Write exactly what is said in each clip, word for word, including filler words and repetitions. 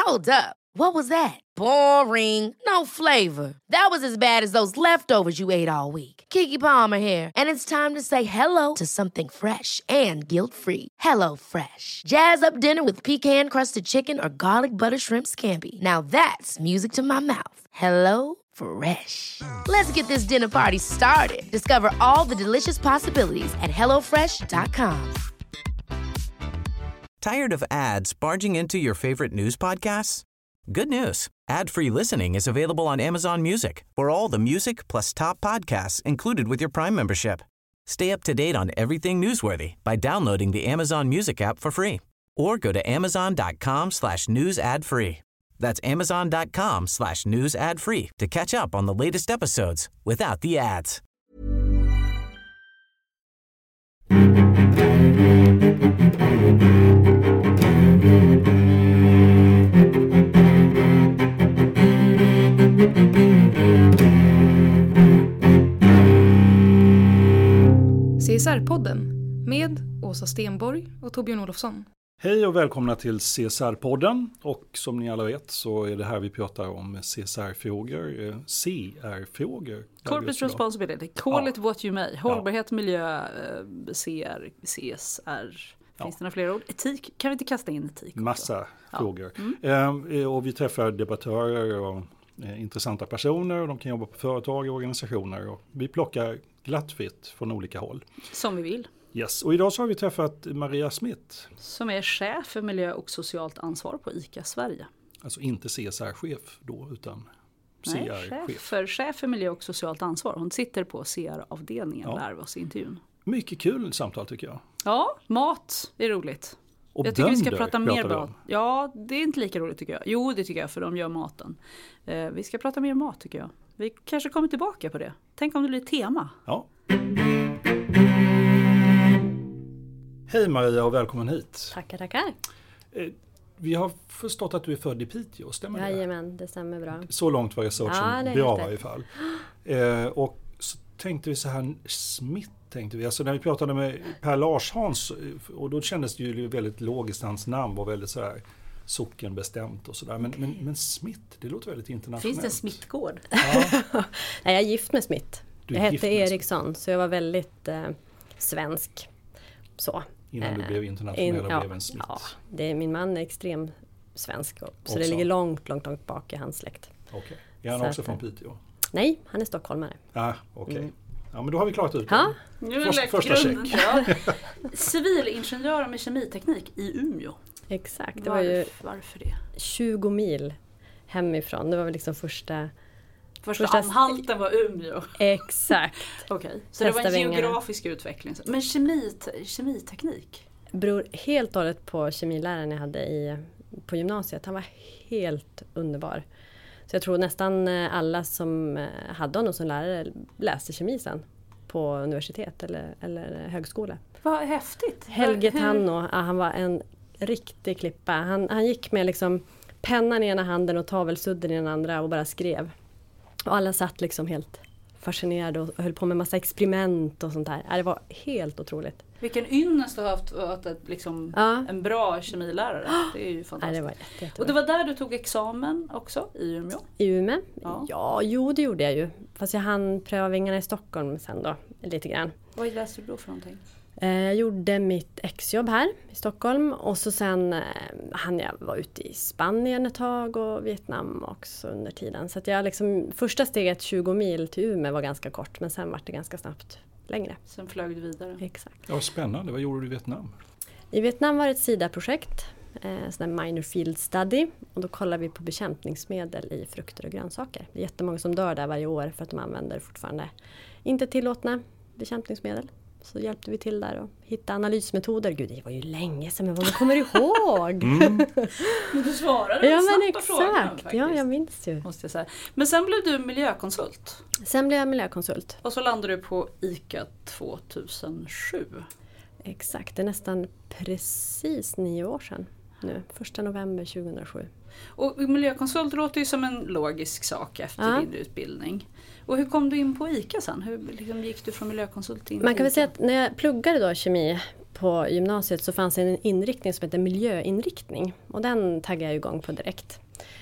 Hold up. What was that? Boring. No flavor. That was as bad as those leftovers you ate all week. Keke Palmer here, and it's time to say hello to something fresh and guilt-free. Hello Fresh. Jazz up dinner with pecan-crusted chicken or garlic butter shrimp scampi. Now that's music to my mouth. Hello Fresh. Let's get this dinner party started. Discover all the delicious possibilities at hello fresh dot com. Tired of ads barging into your favorite news podcasts? Good news. Ad-free listening is available on Amazon Music for all the music plus top podcasts included with your Prime membership. Stay up to date on everything newsworthy by downloading the Amazon Music app for free or go to amazon.com slash news ad free. That's amazon.com slash news ad free to catch up on the latest episodes without the ads. C S R-podden med Åsa Stenborg och Torbjörn Olofsson. Hej och välkomna till C S R-podden, och som ni alla vet så är det här vi pratar om C S R-frågor, C R-frågor. Corporate responsibility, call ja. it what you may. Hållbarhet, ja. miljö, C R, C S R. Finns ja. det några fler ord? Etik, kan vi inte kasta in etik? Massa ja. frågor. Mm. Eh, och vi träffar debattörer och eh, intressanta personer, och de kan jobba på företag och organisationer. Och vi plockar glattfritt från olika håll. Som vi vill. Yes. Och idag så har vi träffat Maria Smith. Som är chef för miljö- och socialt ansvar på ICA Sverige. Alltså inte C S R-chef då, utan C R-chef. Nej, chef för, chef för miljö- och socialt ansvar. Hon sitter på C R-avdelningen, ja. lär vi oss i intervjun. Mycket kul samtal tycker jag. Ja, mat är roligt. Och jag tycker vi ska prata mer om. mat. Ja, det är inte lika roligt tycker jag. Jo, det tycker jag, för de gör maten. Eh, vi ska prata mer mat tycker jag. Vi kanske kommer tillbaka på det. Tänk om det blir tema. Ja. Hej Maria och välkommen hit. Tackar, tackar. Eh, vi har förstått att du är född i Piteå, stämmer det? Jajamän, det stämmer bra. Så långt var researchen ja, bra i alla fall. Eh, och så tänkte vi så här, Smith tänkte vi. Alltså när vi pratade med Per Larshans, och då kändes det ju väldigt logiskt, hans namn var väldigt så här sockenbestämt och sådär. Men, men, men Smith, det låter väldigt internationellt. Finns det en Smithgård? Ja. Nej, jag är gift med Smith. Du jag är hette Eriksson, så jag var väldigt eh, svensk. Så. Innan du blev internationell och In, blev en Smith. Ja, det är, min man är extrem svensk. Och, så också. det ligger långt, långt, långt bak i hans släkt. Okej. Okay. Är han så också att, från Piteå? Nej, han är stockholmare. Ja, okej. Okay. Mm. Ja, men då har vi klarat ut det. Ja. Nu är Först, första grunden, check. ja. Civilingenjör med kemiteknik i Umeå. Exakt, det Var, var ju varför det? tjugo mil hemifrån. Det var väl liksom första... Första, första anhalten var Umeå. Exakt. Okej, okay. Så det var en geografisk utveckling. Men kemit, kemiteknik? Beror helt och hållet på kemiläraren jag hade i, på gymnasiet. Han var helt underbar. Så jag tror nästan alla som hade honom som lärare läste kemi sen på universitet eller, eller högskola. Vad häftigt. Helge Tanno, ja, han var en riktig klippa. Han, han gick med liksom pennan i ena handen och tavelsudden i den andra och bara skrev. Och alla satt liksom helt fascinerade och höll på med massa experiment och sånt där. Ja, det var helt otroligt. Vilken ynnest du har haft att ett, liksom, ja. en bra kemilärare. Det är ju fantastiskt. Ja, det var jätte, jättebra. Och det var där du tog examen också, i Umeå? I Umeå? Ja. ja, jo det gjorde jag ju. Fast jag hann pröva vingarna i Stockholm sen då, lite grann. Vad läste du då för någonting? Jag gjorde mitt exjobb här i Stockholm, och så sen eh, hann jag vara ute i Spanien ett tag och Vietnam också under tiden. Så att jag liksom, första steget tjugo mil till Umeå var ganska kort, men sen var det ganska snabbt längre. Sen flög du vidare. Exakt. Ja, spännande. Vad gjorde du i Vietnam? I Vietnam var det ett SIDA-projekt, eh, sån där minor field study, och då kollar vi på bekämpningsmedel i frukter och grönsaker. Det är jättemånga som dör där varje år för att de använder fortfarande inte tillåtna bekämpningsmedel. Så hjälpte vi till där och hitta analysmetoder. Gud, det var ju länge sedan, men vad man kommer ihåg. Mm. Men du svarade ja, snabbt men på frågan exakt. Ja, jag minns ju. Måste jag säga. Men sen blev du miljökonsult. Sen blev jag miljökonsult. Och så landade du på ICA tvåtusensju. Exakt, det är nästan precis nio år sedan nu, första november tjugohundrasju. Och miljökonsult låter ju som en logisk sak efter Ja. din utbildning. Och hur kom du in på ICA sen? Hur liksom, gick du från miljökonsult in Man på kan väl ICA? säga att när jag pluggade då kemi på gymnasiet så fanns en inriktning som heter miljöinriktning. Och den taggade jag igång på direkt.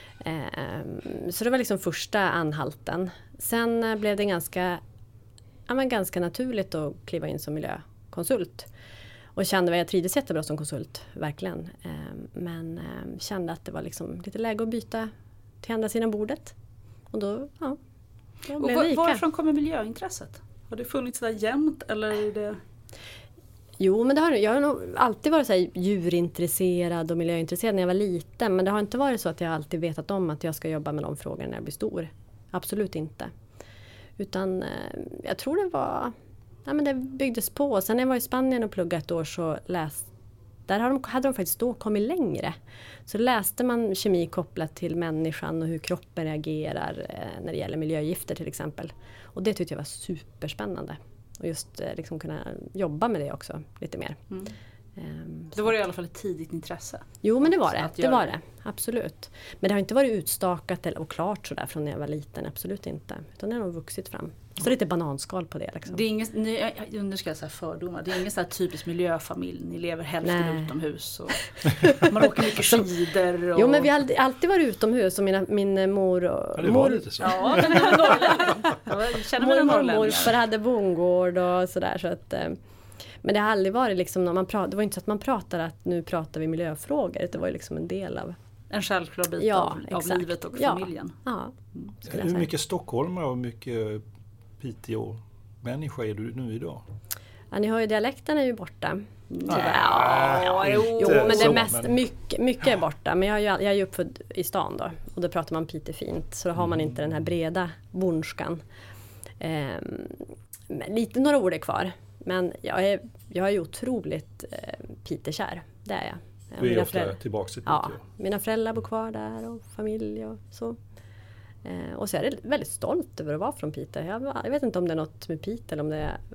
Ehm, så det var liksom första anhalten. Sen eh, blev det ganska, ja, men ganska naturligt att kliva in som miljökonsult. Och kände att jag trivdes jättebra som konsult, verkligen. Ehm, men eh, kände att det var liksom lite läge att byta till andra sidan bordet. Och då, ja, då Och blev var, det ICA. varifrån kommer miljöintresset? Har det funnits där jämt eller är det... Jo, men det har, jag har nog alltid varit så här djurintresserad och miljöintresserad när jag var liten. Men det har inte varit så att jag alltid vetat om att jag ska jobba med de frågorna när jag blir stor. Absolut inte. Utan eh, jag tror det var... Ja, men det byggdes på. Sen när jag var i Spanien och pluggade ett år så läste... Där hade de, hade de faktiskt då kommit längre. Så läste man kemi kopplat till människan och hur kroppen reagerar eh, när det gäller miljögifter till exempel. Och det tyckte jag var superspännande. Och just eh, liksom kunna jobba med det också lite mer. Mm. Ehm, Det var det i alla fall ett tidigt intresse. Jo, men det var det. Att Det göra var det. det. Absolut. Men det har inte varit utstakat eller- och klart sådär från när jag var liten. Absolut inte. Utan det har nog vuxit fram. Så lite bananskal på det liksom. Det är ingen, ni, nu ska jag säga fördomar, det är ingen sån här typisk miljöfamilj. Ni lever hälften Nej. utomhus och man åker mycket skidor. Och... Jo, men vi har alltid, alltid varit utomhus. Och mina, min mor och... Ja, det var mor, Ja, lite så. men det är norrlänning. Jag känner mig mormor och norrlänning. morfar hade bondgård och sådär. Så att, eh, men det har aldrig varit liksom... När man pratar, det var inte så att man pratade att nu pratar vi miljöfrågor. Det var ju liksom en del av... En självklar bit Ja, av, av exakt. livet och Ja. familjen. Ja, skulle jag Hur säga. mycket stockholmare och mycket Piteå-människa är du nu idag? Ja, ni har ju dialekten är ju borta. Ja, Jo, inte men det så, är mest, men- mycket, mycket är borta. Men jag är ju, jag är ju uppfödd i stan då. Och då pratar man pitefint. Så då har man inte den här breda bondskan. Ehm, men lite några ord är kvar. Men jag är, jag är ju otroligt eh, pitekär. Det är jag. Du är Mina ofta föräldrar- tillbaka i Piteå. Ja, mina föräldrar bor kvar där och familj och så. Eh, och så är det väldigt stolt över att vara från Piteå. Jag, jag vet inte om det är något med Piteå eller om det är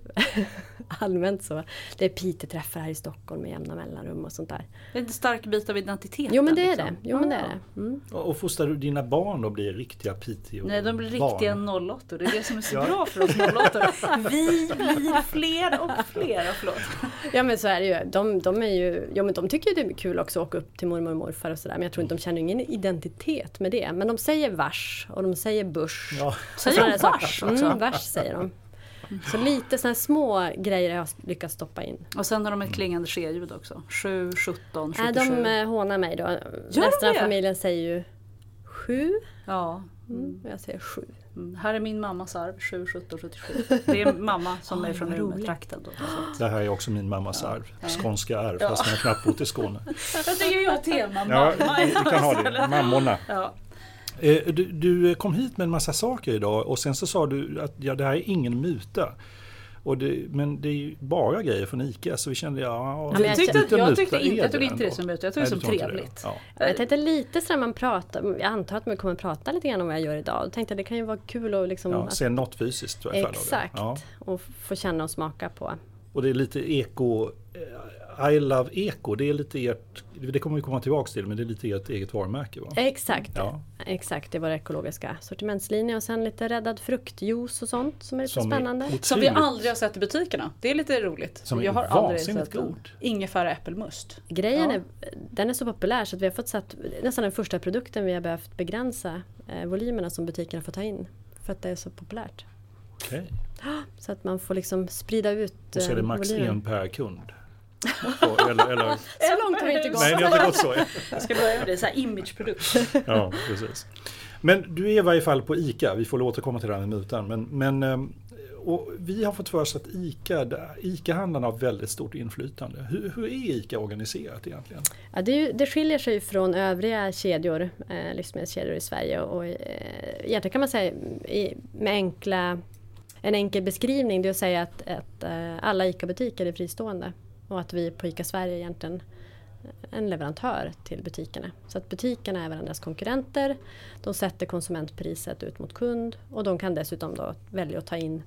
allmänt så. Det är Piteå-träffar här i Stockholm med jämna mellanrum och sånt där. Det är en stark bit av identiteten. Jo, men det är liksom. det. Jo, men det är Ja. det. Mm. Och fostrar du dina barn då blir riktiga Piteå Nej, de blir barn? riktiga noll åtta. Det är det som är så Ja. bra för oss noll åtta. Vi blir fler och fler. Förlåt. Ja, men så är det ju. De, de, är ju ja, men de tycker ju det är kul också att åka upp till mormor och morfar och sådär. Men jag tror inte de känner ingen identitet med det. Men de säger vars och de säger bush. Ja. Säger Sådana de där vars saker. också? Mm, vars säger de. Så lite sådana små grejer har jag lyckats stoppa in. Och sen har de ett klingande skeljud också. sju, sjutton, Nej, sjuttiosju. de eh, hånar mig då. de Resten av det? familjen säger ju sju. Ja. Mm, och jag säger sju. Mm. Här är min mammas arv, sju, sjutton, sjuttiosju. Det är mamma som Oj, är från vad roligt. Umeå-trakten. då, så att- Det här är också min mammas arv. Skånska arv, fast jag har knappt bott i Skåne. Jag tycker jag tema Ja, mamma. vi, vi kan ha det. Mammorna. Ja. Eh, Du, du kom hit med en massa saker idag och sen så sa du att ja, det här är ingen muta. Och det, men det är ju bara grejer från ICA så vi kände ja, men jag lite tyckte- muta jag tyckte är inte- jag tog inte ändå. det som muta, jag tog det Nej, som du tror inte trevligt. Ja. Jag tänkte lite så när man pratar, jag antar att man kommer prata lite grann om vad jag gör idag. Då tänkte jag det kan ju vara kul att liksom... Ja, att, se något fysiskt i alla fall av det. exakt, Ja. och få känna och smaka på. Och det är lite eko, eh, I love eko, det är lite ert, det kommer vi komma tillbaka till, men det är lite ert eget varumärke va? Exakt, Ja. exakt, det var ekologiska sortimentslinje och sen lite räddad fruktjuice och sånt som är lite Som är spännande. otroligt- Som vi aldrig har sett i butikerna. Det är lite roligt. Som är jag har aldrig vansinnigt sett den. god. Ingefära äppelmust. Grejen Ja. är, den är så populär så att vi har fått satt, nästan den första produkten vi har behövt begränsa eh, volymerna som butikerna får ta in. För att det är så populärt. Okej. Så att man får liksom sprida ut Och så är det eh, max volymen. en per kund. Och, eller, eller, Så långt har vi inte gått. nej, det har inte gått så. Jag ska börja med det, så här imageprodukt. Ja, precis. Men du är i varje fall på ICA, vi får återkomma till det här med mutan. Men, men, ehm, och vi har fått för oss att ICA, där- ICA-handlarna har väldigt stort inflytande. Hur, hur är ICA organiserat egentligen? Ja, det, är ju- det skiljer sig från övriga kedjor, eh, livsmedelskedjor i Sverige. Och, eh, egentligen kan man säga i, med enkla, en enkel beskrivning det är att säga att, att eh, alla ICA-butiker är fristående. Och att vi på ICA Sverige är egentligen en leverantör till butikerna. Så att butikerna är varandras konkurrenter. De sätter konsumentpriset ut mot kund. Och de kan dessutom då välja att ta in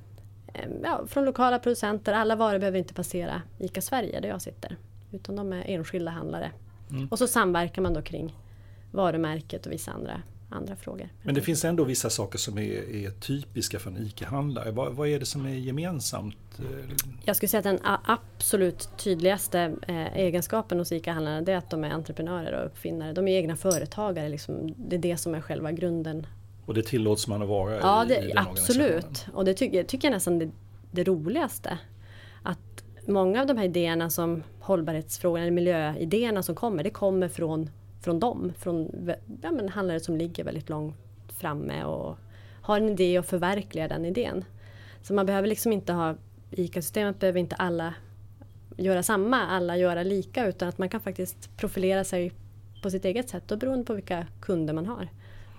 eh, ja, från lokala producenter. Alla varor behöver inte passera ICA Sverige där jag sitter. Utan de är enskilda handlare Mm. Och så samverkar man då kring varumärket och vissa andra, andra frågor. Men det finns ändå vissa saker som är, är typiska för en ICA-handlare. Vad, vad är det som är gemensamt? Jag skulle säga att den absolut tydligaste eh, egenskapen hos ICA-handlarna är att de är entreprenörer och uppfinnare. De är egna företagare. Liksom. Det är det som är själva grunden. Och det tillåts man att vara ja, i, det, i den absolut. Och det tycker, tycker jag nästan det, det roligaste. Att många av de här idéerna som hållbarhetsfrågorna eller miljöidéerna som kommer, det kommer från, från dem. Från ja, men handlare som ligger väldigt långt framme och har en idé och förverkligar den idén. Så man behöver liksom inte ha, ICA-systemet behöver inte alla göra samma, alla göra lika, utan att man kan faktiskt profilera sig på sitt eget sätt och beroende på vilka kunder man har.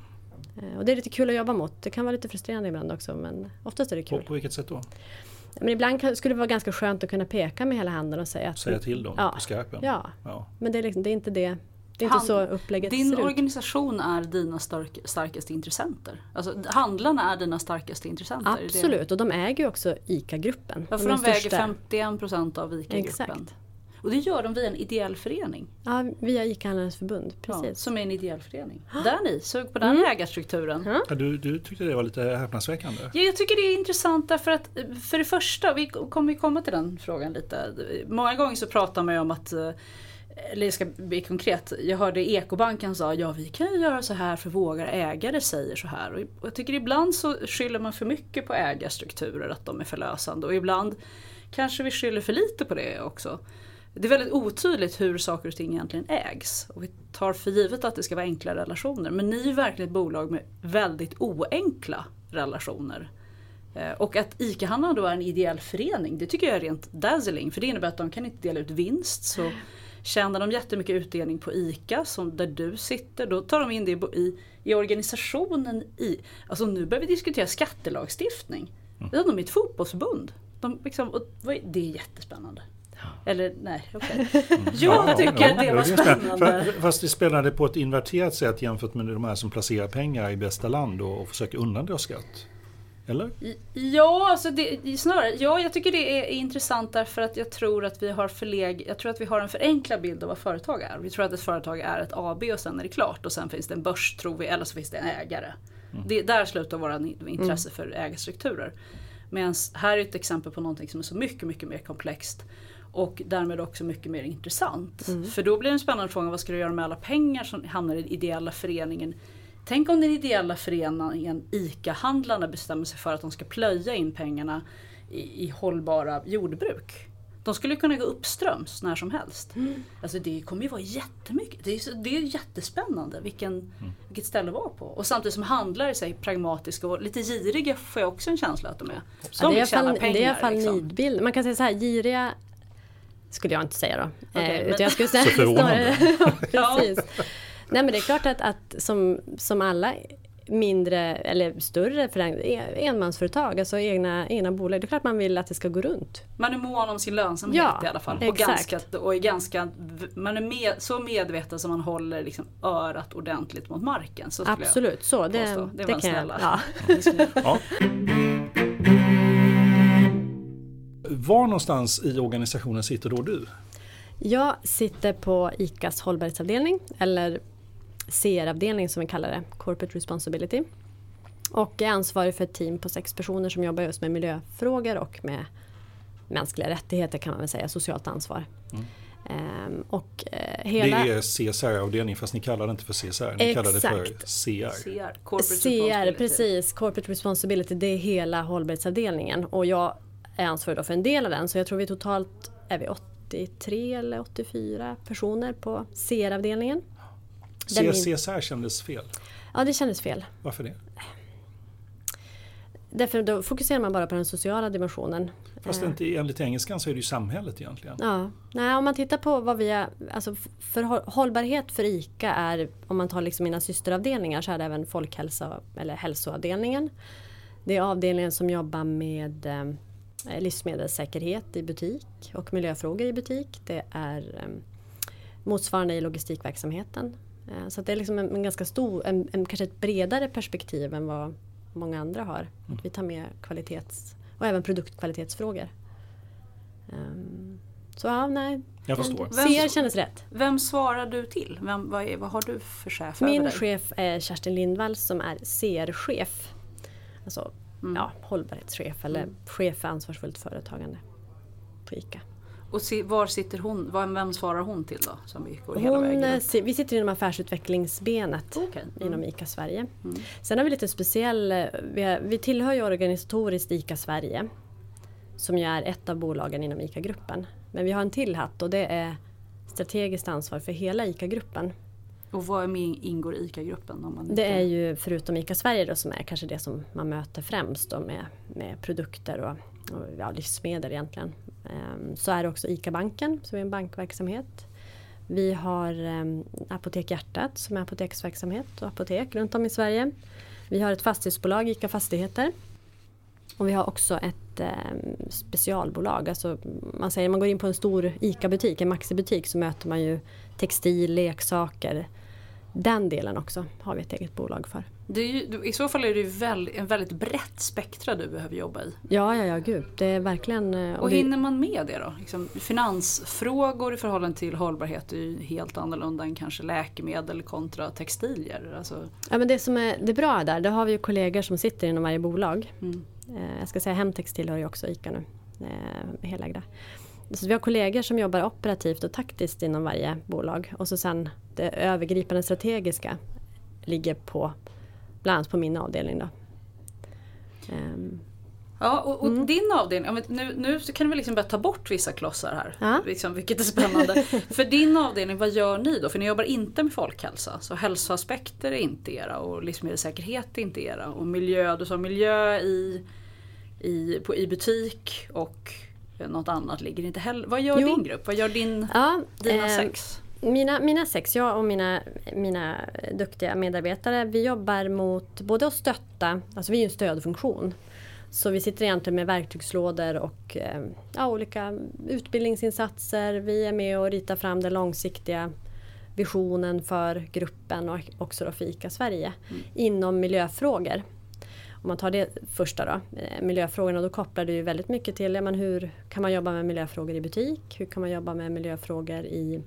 Och det är lite kul att jobba mot. Det kan vara lite frustrerande ibland också, men oftast är det kul. På, på vilket sätt då? Men ibland kan, skulle det vara ganska skönt att kunna peka med hela handen och säga att... Säga till dem ja, på skarpen. Ja, ja. Men det är, liksom, det är inte det. Det är inte Han, så upplägget din ser ut. organisation är dina stark, starkaste intressenter. Alltså handlarna är dina starkaste intressenter. Absolut, och de äger ju också ICA-gruppen. Ja, för de, de väger femtioen procent av ICA-gruppen. Exakt. Och det gör de via en ideell förening. Ja, via ICA-handlarnas förbund, precis. Ja, som är en ideell förening. Där ni, sug på den mm. ägarstrukturen. Mm. Ja, du, du tyckte det var lite häpnadsväckande. Ja, jag tycker det är intressant därför att för det första, vi kommer ju komma till den frågan lite. Många gånger så pratar man ju om att, eller jag ska bli konkret, jag hörde Ekobanken sa, ja vi kan ju göra så här för våra ägare säger så här. Och jag tycker ibland så skyller man för mycket på ägarstrukturer, att de är förlösande. Och ibland kanske vi skyller för lite på det också. Det är väldigt otydligt hur saker och ting egentligen ägs. Och vi tar för givet att det ska vara enkla relationer. Men ni är verkligen ett bolag med väldigt oenkla relationer. Och att ICA-handlarna då är en ideell förening, det tycker jag är rent dazzling. För det innebär att de kan inte dela ut vinst. Så tjänar de jättemycket utdelning på ICA, som där du sitter, då tar de in det i, i organisationen. I, alltså nu börjar vi diskutera skattelagstiftning. Mm. De är ett fotbollsförbund. De liksom, och, det är jättespännande. Eller nej, okej. Okay. Mm. Jag ja, tycker ja, att det var spännande. Fast det är spännande på ett inverterat sätt jämfört med de här som placerar pengar i bästa land och, och försöker undandra skatt. Eller? Ja, alltså det, snarare. Ja, jag tycker det är intressant därför att jag tror att vi har förleg, jag tror att vi har en förenklad bild av vad företag är. Vi tror att ett företag är ett A B och sen är det klart och sen finns det en börs tror vi, eller så finns det en ägare. Mm. Det, där slutar våra intresse mm. för ägarstrukturer. Men här är ett exempel på någonting som är så mycket, mycket mer komplext. Och därmed också mycket mer intressant. Mm. För då blir det en spännande fråga, vad ska du göra med alla pengar som hamnar i den ideella föreningen? Tänk om den ideella föreningen ICA-handlarna bestämmer sig för att de ska plöja in pengarna i, i hållbara jordbruk. De skulle kunna gå uppströms när som helst. Mm. Alltså det kommer ju vara jättemycket. Det är, det är jättespännande vilken, mm. vilket ställe att vara på. Och samtidigt som handlare sig pragmatiska och lite giriga får jag också en känsla att de är. Ja, det, är fall, pengar, det är i alla fall liksom. Nidbild. Man kan säga så här, giriga skulle jag inte säga då. Okay, eh, men... utan jag skulle säga så förvånande. Precis. Nej, men det är klart att, att som, som alla mindre eller större för enmansföretag, alltså egna, egna bolag, det är klart man vill att det ska gå runt. Man är mån om sin lönsamhet ja, i alla fall. Och, ganska, och är ganska, man är med, så medveten som man håller liksom örat ordentligt mot marken. Så absolut, jag så. Det, det, det det var kan snälla. jag. Ja. Ja. Var någonstans i organisationen sitter då du? Jag sitter på ICAs hållbarhetsavdelning, eller C R-avdelning som vi kallar det, Corporate Responsibility. Och är ansvarig för ett team på sex personer som jobbar just med miljöfrågor och med mänskliga rättigheter kan man väl säga, socialt ansvar. Mm. Um, och, uh, hela... Det är C S R-avdelning fast ni kallar det inte för C S R, ni Exakt. kallar det för C R. C R, Corporate C R, precis. Corporate Responsibility, det är hela hållbarhetsavdelningen. Och jag är ansvarig för en del av den, så jag tror vi totalt är vi åttiotre eller åttiofyra personer på C R-avdelningen. C S R kändes fel? Ja, det kändes fel. Varför det? Därför då fokuserar man bara på den sociala dimensionen. Fast inte enligt engelskan så är det ju samhället egentligen. Ja, nej, om man tittar på vad vi är, alltså för hållbarhet för ICA är, om man tar liksom mina systeravdelningar så är det även folkhälsa eller hälsoavdelningen. Det är avdelningen som jobbar med eh, livsmedelssäkerhet i butik och miljöfrågor i butik. Det är eh, motsvarande i logistikverksamheten. Eh, så att det är liksom en, en ganska stor, en, en, kanske ett bredare perspektiv än vad många andra har. Mm. Att vi tar med kvalitets- och även produktkvalitetsfrågor. Um, så ja, nej. Jag förstår. Vem, C R kändes rätt. Vem svarar du till? Vem, vad, är, vad har du för chef över Min dig? chef är Kerstin Lindvall som är C R-chef. Alltså Mm. ja, hållbarhetschef eller mm. chef för ansvarsfullt företagande på ICA. Och se, var sitter hon? Vem svarar hon till då? Som vi, går hela hon, vägen? Vi sitter inom affärsutvecklingsbenet okay. mm. inom ICA Sverige. Mm. Sen har vi lite speciell, vi, är, vi tillhör ju organisatoriskt ICA Sverige som ju är ett av bolagen inom ICA-gruppen. Men vi har en till hatt och det är strategiskt ansvar för hela ICA-gruppen. Och vad är med, ingår i ICA-gruppen? Om man det är ju förutom ICA Sverige då, som är kanske det som man möter främst då med, med produkter och, och ja, livsmedel egentligen. Um, så är det också ICA-banken som är en bankverksamhet. Vi har um, Apotek Hjärtat som är apoteksverksamhet och apotek runt om i Sverige. Vi har ett fastighetsbolag, ICA Fastigheter. Och vi har också ett um, specialbolag. Alltså, man säger, man går in på en stor ICA-butik, en Maxi-butik, så möter man ju textil, leksaker. Den delen också har vi ett eget bolag för. Det är ju, i så fall är det ju väl, en väldigt brett spektra du behöver jobba i. Ja, ja, ja, gud. Det är verkligen... Och, och hinner man med det då? Liksom, finansfrågor i förhållande till hållbarhet är ju helt annorlunda än kanske läkemedel kontra textilier. Alltså. Ja, men det som är det bra där, det har vi ju kollegor som sitter inom varje bolag. Mm. Eh, jag ska säga Hemtextil har ju också ICA nu. Eh, helägda. Så vi har kollegor som jobbar operativt och taktiskt inom varje bolag. Och så sen det övergripande strategiska ligger på bland annat på min avdelning då. Um, ja, och, och mm. din avdelning, nu, nu kan vi liksom börja ta bort vissa klossar här, ja. liksom, vilket är spännande. För din avdelning, vad gör ni då? För ni jobbar inte med folkhälsa, så hälsoaspekter är inte era och livsmedelssäkerhet är inte era. Och miljö, du sa miljö i, i, på, i butik och något annat ligger inte heller. Vad gör jo. din grupp? Vad gör din, ja, dina eh, sex? Mina, mina sex, jag och mina, mina duktiga medarbetare, vi jobbar mot både att stötta, alltså vi är ju en stödfunktion. Så vi sitter egentligen med verktygslådor och eh, ja, olika utbildningsinsatser. Vi är med och ritar fram den långsiktiga visionen för gruppen och också då för ICA Sverige mm. inom miljöfrågor. Om man tar det första då, miljöfrågorna, då kopplar det ju väldigt mycket till ja, men hur kan man jobba med miljöfrågor i butik? Hur kan man jobba med miljöfrågor i,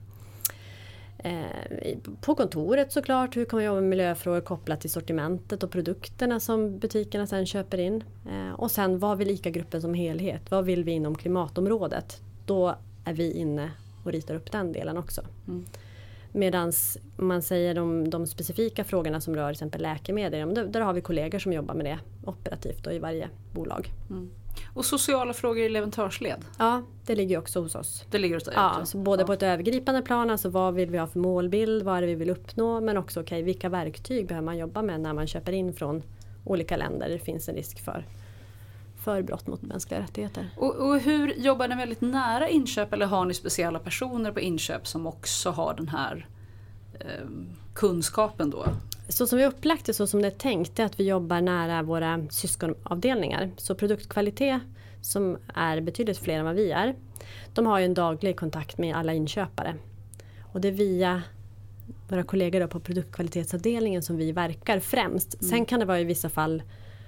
eh, på kontoret såklart? Hur kan man jobba med miljöfrågor kopplat till sortimentet och produkterna som butikerna sen köper in? Eh, och sen vad vill ICA-gruppen som helhet? Vad vill vi inom klimatområdet? Då är vi inne och ritar upp den delen också. Mm. Medan man säger de, de specifika frågorna som rör till exempel läkemedel, där, där har vi kollegor som jobbar med det operativt och i varje bolag. Mm. Och sociala frågor i leverantörsled? Ja, det ligger också hos oss. Det ligger hos dig? Ja, så både ja. på ett övergripande plan, alltså vad vill vi ha för målbild, vad är det vi vill uppnå, men också okay, vilka verktyg behöver man jobba med när man köper in från olika länder där det finns en risk för för brott mot mänskliga rättigheter. Och, och hur jobbar ni väldigt nära inköp, eller har ni speciella personer på inköp som också har den här eh, kunskapen då? Så som vi har upplagt det, så som det är tänkt, är att vi jobbar nära våra syskonavdelningar. Så produktkvalitet, som är betydligt fler än vad vi är, de har ju en daglig kontakt med alla inköpare. Och det är via våra kollegor på produktkvalitetsavdelningen som vi verkar främst. Mm. Sen kan det vara i vissa fall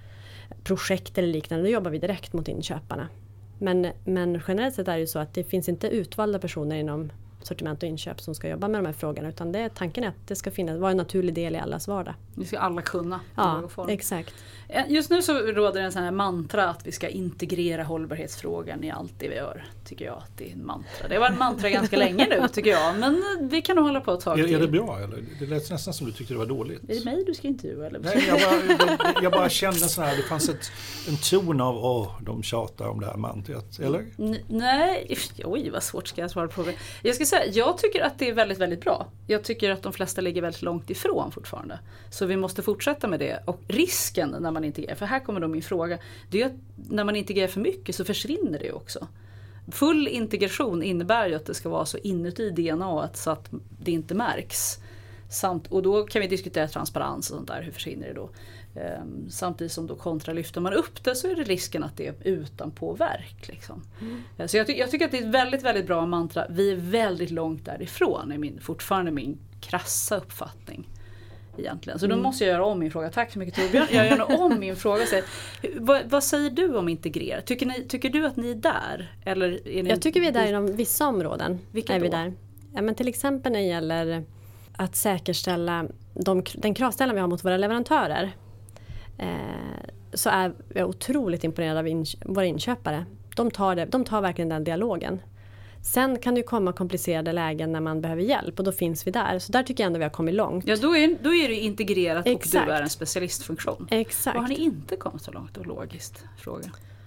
projekt eller liknande, då jobbar vi direkt mot inköparna. Men, men generellt sett är det ju så att det finns inte utvalda personer inom sortiment och inköp som ska jobba med de här frågorna, utan det är tanken är att det ska finnas, vara en naturlig del i allas vardag. Det ska alla kunna. Ja, exakt. Just nu så råder en sån här mantra att vi ska integrera hållbarhetsfrågan i allt det vi gör. Tycker jag att det är en mantra. Det var en mantra ganska länge nu tycker jag, men vi kan nog hålla på ett tag till. Är det bra eller? Det lät nästan som du tyckte det var dåligt. Är det mig du ska intervjua eller? Nej, jag bara, jag bara kände så här, det fanns ett, en ton av åh, de tjatar om det här mantrat, eller? N- nej, oj vad svårt ska jag svara på det. Jag ska säga, jag tycker att det är väldigt, väldigt bra. Jag tycker att de flesta ligger väldigt långt ifrån fortfarande. Så vi måste fortsätta med det. Och risken när man integrerar, för här kommer då min fråga, det är att när man integrerar för mycket så försvinner det också. Full integration innebär ju att det ska vara så inuti D N A så att det inte märks. Samt, och då kan vi diskutera transparens och sånt där, hur försvinner det då? Um, samtidigt som då kontra lyfter man upp det så är det risken att det är utan påverk. Liksom. Mm. Så jag, ty- jag tycker att det är ett väldigt, väldigt bra mantra. Vi är väldigt långt därifrån, är min, fortfarande min krassa uppfattning. egentligen. Så då måste jag göra om min fråga. Tack så mycket Torbjörn. Jag gör nog om min fråga. Så, vad, vad säger du om integrera? Tycker, ni, tycker du att ni är där? Eller är ni... Jag tycker vi är där inom vissa områden. Vilka är då? Vi där. Ja, men till exempel när det gäller att säkerställa de, den kravställan vi har mot våra leverantörer. Eh, så är jag otroligt imponerad av in, våra inköpare. De tar, det, de tar verkligen den dialogen. Sen kan det ju komma komplicerade lägen när man behöver hjälp och då finns vi där. Så där tycker jag ändå vi har kommit långt. Ja, då är, då är det integrerat. Exakt. Och du är en specialistfunktion. Exakt. Vad har ni inte kommit så långt? Och logiskt fråga.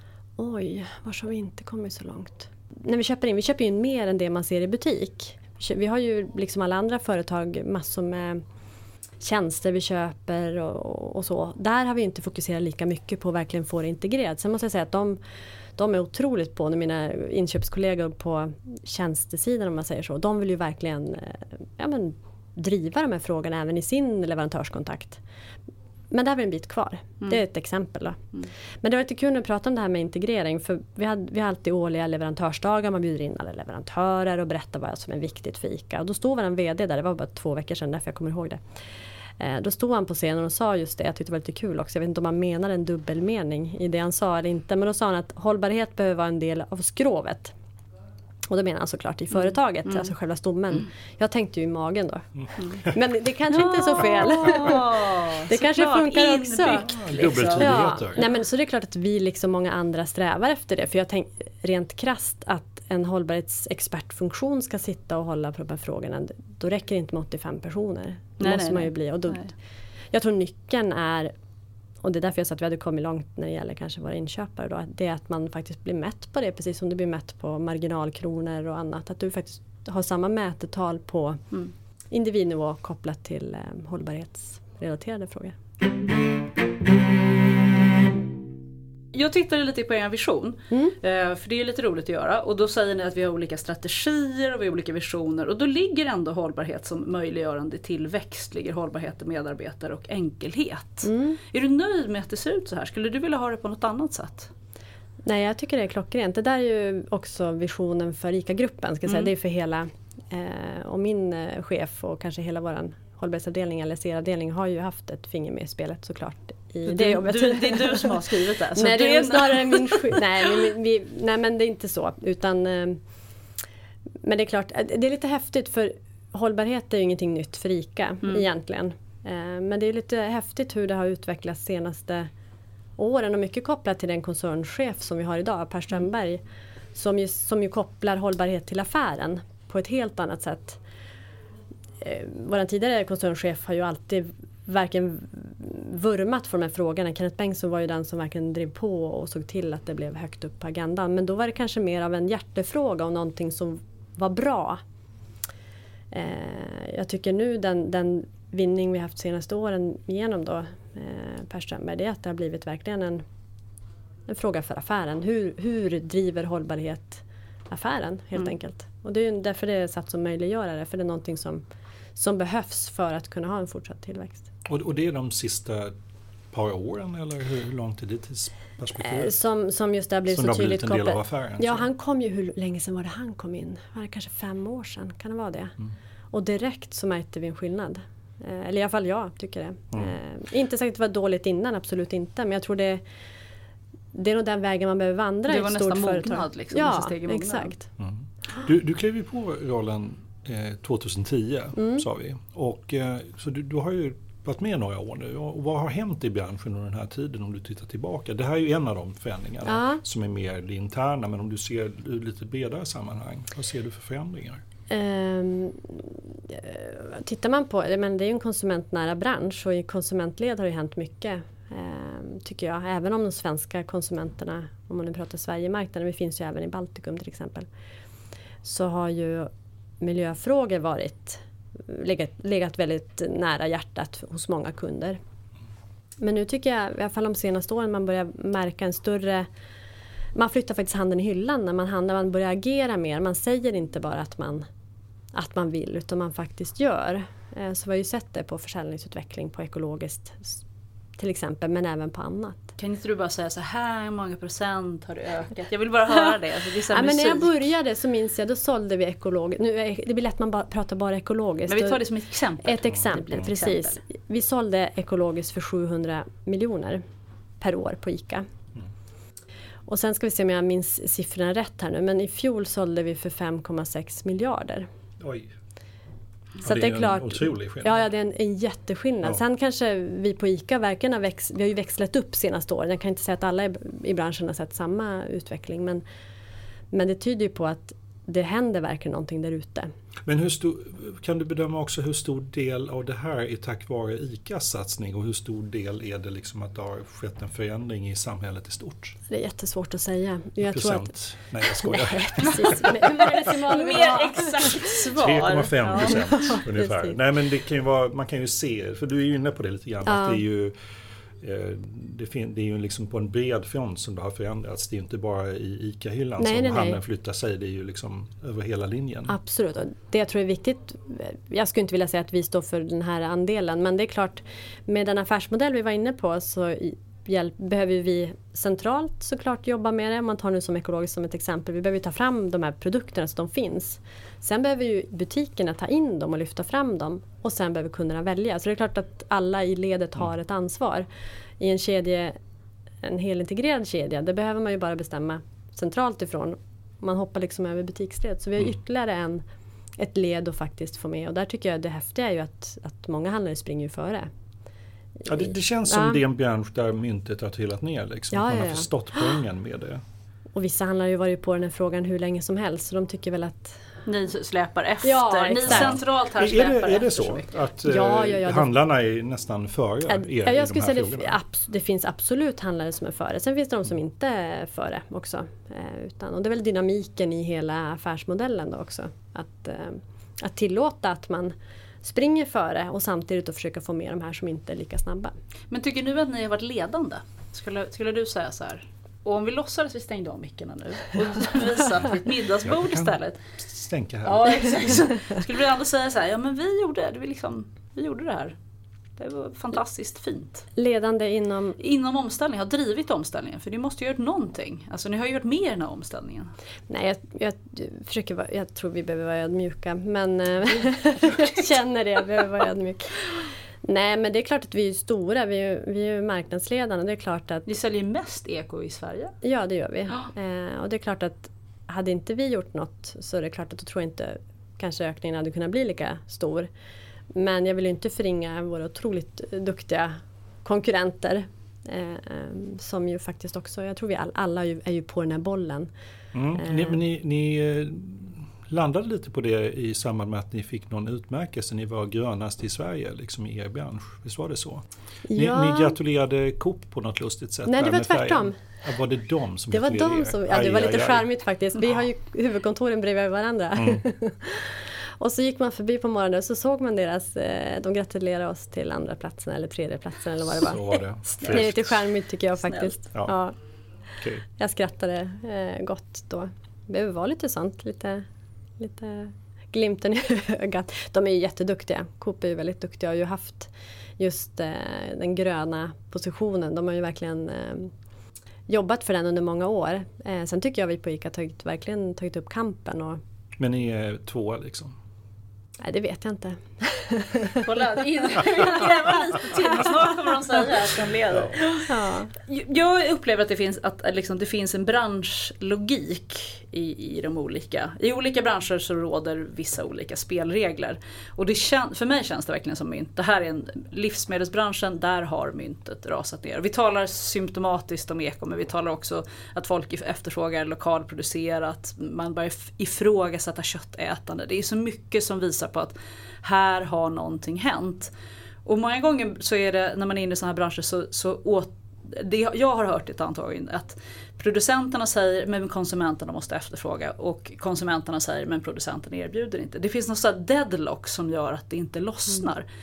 Oj, var har vi inte kommit så långt? När vi köper in, vi köper in mer än det man ser i butik. Vi har ju liksom alla andra företag massor med tjänster vi köper och, och så. Där har vi inte fokuserat lika mycket på att verkligen få det integrerat. Sen måste jag säga att de, de är otroligt på, när mina inköpskollegor på tjänstesidan om man säger så. De vill ju verkligen ja, men, driva de här frågorna även i sin leverantörskontakt. Men där har vi en bit kvar. Mm. Det är ett exempel då. Mm. Men det var lite kul att prata om det här med integrering. För vi har, vi har alltid årliga leverantörsdagar. Man bjuder in alla leverantörer och berättar vad som är viktigt för ICA. Och då stod en vd där, det var bara två veckor sedan därför jag kommer ihåg det. Eh, då stod han på scenen och sa just det. Jag tyckte det var lite kul också. Jag vet inte om han menar en dubbelmening i det han sa eller inte. Men då sa han att hållbarhet behöver vara en del av skrovet. Och då menar han såklart i företaget, mm. alltså själva stommen. Mm. Jag tänkte ju i magen då. Mm. Men det kanske inte är så fel. det så kanske klart, funkar också. Liksom. Dubbeltydigheter. Ja. Nej, men så det är klart att vi liksom många andra strävar efter det. För jag tänker rent krasst att en hållbarhetsexpertfunktion ska sitta och hålla på de här frågorna. Då räcker det inte med åttiofem personer. Det nej, måste nej, man ju bli. Och då, jag tror nyckeln är, och det är därför jag sa att vi hade kommit långt när det gäller kanske våra inköpare då, det är att man faktiskt blir mätt på det, precis som du blir mätt på marginalkronor och annat. Att du faktiskt har samma mätetal på mm. individnivå kopplat till eh, hållbarhetsrelaterade frågor. Jag tittade lite på er vision, mm. för det är lite roligt att göra. Och då säger ni att vi har olika strategier och vi har olika visioner. Och då ligger ändå hållbarhet som möjliggörande tillväxt, ligger hållbarhet och medarbetare och enkelhet. Mm. Är du nöjd med att det ser ut så här? Skulle du vilja ha det på något annat sätt? Nej, jag tycker det är klockrent. Det där är ju också visionen för ICA-gruppen. Ska jag säga. Mm. Det är för hela, eh, och min eh, chef och kanske hela våran hållbarhetsavdelning eller C R-avdelning har ju haft ett finger med i spelet såklart. I det, det, jobbet. Du, det är du som har skrivit det. Så nej, det är är snarare min sk- nej, men, vi, nej, men det är inte så. Utan, eh, men det är klart, det är lite häftigt för hållbarhet är ju ingenting nytt för ICA mm. egentligen. Eh, men det är lite häftigt hur det har utvecklats senaste åren och mycket kopplat till den koncernchef som vi har idag, Per Strömberg, som ju, som ju kopplar hållbarhet till affären på ett helt annat sätt. Eh, vår tidigare koncernchef har ju alltid verkligen vurmat för de här frågorna. Kenneth Bengtsson var ju den som verkligen drev på och såg till att det blev högt upp på agendan. Men då var det kanske mer av en hjärtefråga och någonting som var bra. Eh, jag tycker nu den, den vinning vi haft senaste åren genom då eh, Per Strömberg, det är att det har blivit verkligen en, en fråga för affären. Hur, hur driver hållbarhet affären helt mm. enkelt? Och det är ju därför det är satt som möjliggörare, för det är någonting som, som behövs för att kunna ha en fortsatt tillväxt. Och, och det är de sista par åren eller hur långt är det tidsperspektivet? Eh, som, som just det har blivit som så tydligt kopplat. En del av affären, ja, så. Han kom ju, hur länge sedan var det han kom in? Var det kanske fem år sedan? Kan det vara det? Mm. Och direkt så märkte vi en skillnad. Eh, eller i alla fall jag tycker det. Mm. Eh, inte sagt att det var dåligt innan, absolut inte. Men jag tror det, det är nog den vägen man behöver vandra i ett stort företag. Det var nästan mognad liksom. Ja, exakt. Mm. Du, du klev ju på rollen eh, tjugohundratio mm. sa vi. Och, eh, så du, du har ju varit med några år nu. Och vad har hänt i branschen under den här tiden om du tittar tillbaka? Det här är ju en av de förändringarna ja. som är mer det interna. Men om du ser lite bredare sammanhang, vad ser du för förändringar? Um, tittar man på, men det är ju en konsumentnära bransch och i konsumentled har det hänt mycket um, tycker jag. Även om de svenska konsumenterna, om man nu pratar Sverigemarknaden, vi finns ju även i Baltikum till exempel, så har ju miljöfrågor varit legat, legat väldigt nära hjärtat hos många kunder. Men nu tycker jag, i alla fall de senaste åren, man börjar märka en större, man flyttar faktiskt handen i hyllan när man handlar, man börjar agera mer. Man säger inte bara att man, att man vill, utan man faktiskt gör. Så vi har ju sett det på försäljningsutveckling på ekologiskt till exempel, men även på annat. Kan inte du bara säga så här, hur många procent har det ökat? Jag vill bara höra det. Alltså, det är så ja, men när jag musik. började så minns jag, då sålde vi ekologiskt. Nu är, det blir lätt man bara pratar bara ekologiskt. Men vi tar det som ett exempel. Ett exempel, ett precis. exempel. Vi sålde ekologiskt för sjuhundra miljoner per år på ICA. Mm. Och sen ska vi se om jag minns siffrorna rätt här nu. Men i fjol sålde vi för fem komma sex miljarder. Oj. Så ja, det, det är, är klart, en otrolig skillnad. Ja, ja, det är en, en jätteskillnad. Ja. Sen kanske vi på ICA verkligen har, växt, vi har ju växlat upp senaste åren. Jag kan inte säga att alla i, i branschen har sett samma utveckling. Men, men det tyder ju på att det händer verkligen någonting där ute. Men hur stor, kan du bedöma också hur stor del av det här är tack vare ICAs satsning och hur stor del är det liksom att det har skett en förändring i samhället i stort? Det är jättesvårt att säga. Jag procent? tror att... Nej, jag skojar. Nej, precis. Mer exakt svar. tre komma fem procent Ja. ungefär. Precis. Nej, men det kan ju vara, man kan ju se, för du är ju inne på det lite grann, Ja. att det är ju Det, fin- det är ju liksom på en bred front som det har förändrats. Det är ju inte bara i ICA-hyllan nej, som nej, handeln nej. flyttar sig. Det är ju liksom över hela linjen. Absolut. Och det jag tror är viktigt, jag skulle inte vilja säga att vi står för den här andelen, men det är klart, med den affärsmodell vi var inne på så hjälp, behöver vi centralt såklart jobba med det. Man tar nu som ekologiskt som ett exempel. Vi behöver ta fram de här produkterna så de finns. Sen behöver ju butikerna ta in dem och lyfta fram dem. Och sen behöver kunderna välja. Så det är klart att alla i ledet har ett ansvar. I en kedja, en helintegrerad kedja, det behöver man ju bara bestämma centralt ifrån. Man hoppar liksom över butiksled. Så vi har ytterligare en, ett led att faktiskt få med. Och där tycker jag det häftiga är ju att, att många handlare springer ju före. Ja, det, det känns som Ja. det är en bransch där myntet har trillat ner. Liksom. Ja, Man ja, har ja. förstått poängen med det. Och vissa handlare har ju varit på den här frågan hur länge som helst. Så de tycker väl att... Ni släpar efter. Ja, Ni exakt. centralt här Är släpar det, är efter det så? mycket. Att Ja, ja, ja, eh, det- handlarna är nästan före Ja, er jag i de skulle här säga det, frågorna? abs- det finns absolut handlare som är före. Sen finns det de som inte är före också. Eh, utan, och det är väl dynamiken i hela affärsmodellen då också. Att, eh, att tillåta att man springer före och samtidigt att försöka få med de här som inte är lika snabba. Men tycker nu att ni har varit ledande? Skulle, skulle du säga så här? Och om vi låtsades vi stängde av mickarna nu och visade på ett middagsbord Jag kan istället. Stänka här. Ja, exakt. Skulle vi ändå säga så här, ja men vi gjorde det, vi, liksom, vi gjorde det här. Det var fantastiskt fint. Ledande inom... Inom omställningen, har drivit omställningen. För ni måste ju ha gjort någonting. Alltså ni har ju gjort mer i den här omställningen. Nej, jag, jag, försöker vara, jag tror vi behöver vara ödmjuka. Men eh, jag känner det, jag behöver vara ödmjuk. Nej, men det är klart att vi är stora. Vi är, vi är marknadsledande. Det är klart att... Ni säljer mest eko i Sverige. Ja, det gör vi. Eh, och det är klart att hade inte vi gjort något så är det klart att då tror jag inte kanske ökningen hade kunnat bli lika stor. Men jag vill ju inte förringa våra otroligt duktiga konkurrenter. Eh, eh, som ju faktiskt också, jag tror vi all, alla är ju, är ju på den här bollen. Mm. Eh. Ni, ni, ni eh, landade lite på det i samband med att ni fick någon utmärkelse. Ni var grönast i Sverige liksom i er bransch. Visst var det så? Ni, Ja. ni gratulerade Coop på något lustigt sätt. Nej, det där var med färgen. tvärtom. Ja, var det de som Det var gratulerade de er? som, ja, det Aj, var aj, lite aj. charmigt faktiskt. Vi har ju huvudkontoren bredvid varandra. Mm. Och så gick man förbi på morgonen och så såg man deras, eh, de gratulerade oss till andra platsen eller tredje platsen eller vad det var. Så var det. Det är lite charmigt tycker jag faktiskt. Snällt. Ja. Ja, Okej. jag skrattade eh, gott då. Det behöver vara lite sånt, lite, lite glimten i ögat. De är ju jätteduktiga. Coop är ju väldigt duktiga och har ju haft just eh, den gröna positionen. De har ju verkligen eh, jobbat för den under många år. Eh, sen tycker jag vi på ICA har tagit, verkligen tagit upp kampen. Och, Men ni är tvåa liksom? nej, det vet jag inte. Kolla, in, gräva lite till. Snart kommer de säga att de leder. Ja. Jag upplever att det finns, att liksom, det finns en branschlogik i, i de olika. I olika branscher så råder vissa olika spelregler. Och det kän, för mig känns det verkligen som mynt. Det här är en livsmedelsbranschen, där har myntet rasat ner. Vi talar symptomatiskt om eko, men vi talar också att folk efterfrågar lokalproducerat. Man börjar ifrågasätta köttätande. Det är så mycket som visar på att här har någonting hänt. Och många gånger så är det, när man är inne i sådana här branscher så, så åt, det, jag har hört ett antal att producenterna säger men konsumenterna måste efterfråga och konsumenterna säger men producenten erbjuder inte. Det finns något sådant deadlock som gör att det inte lossnar.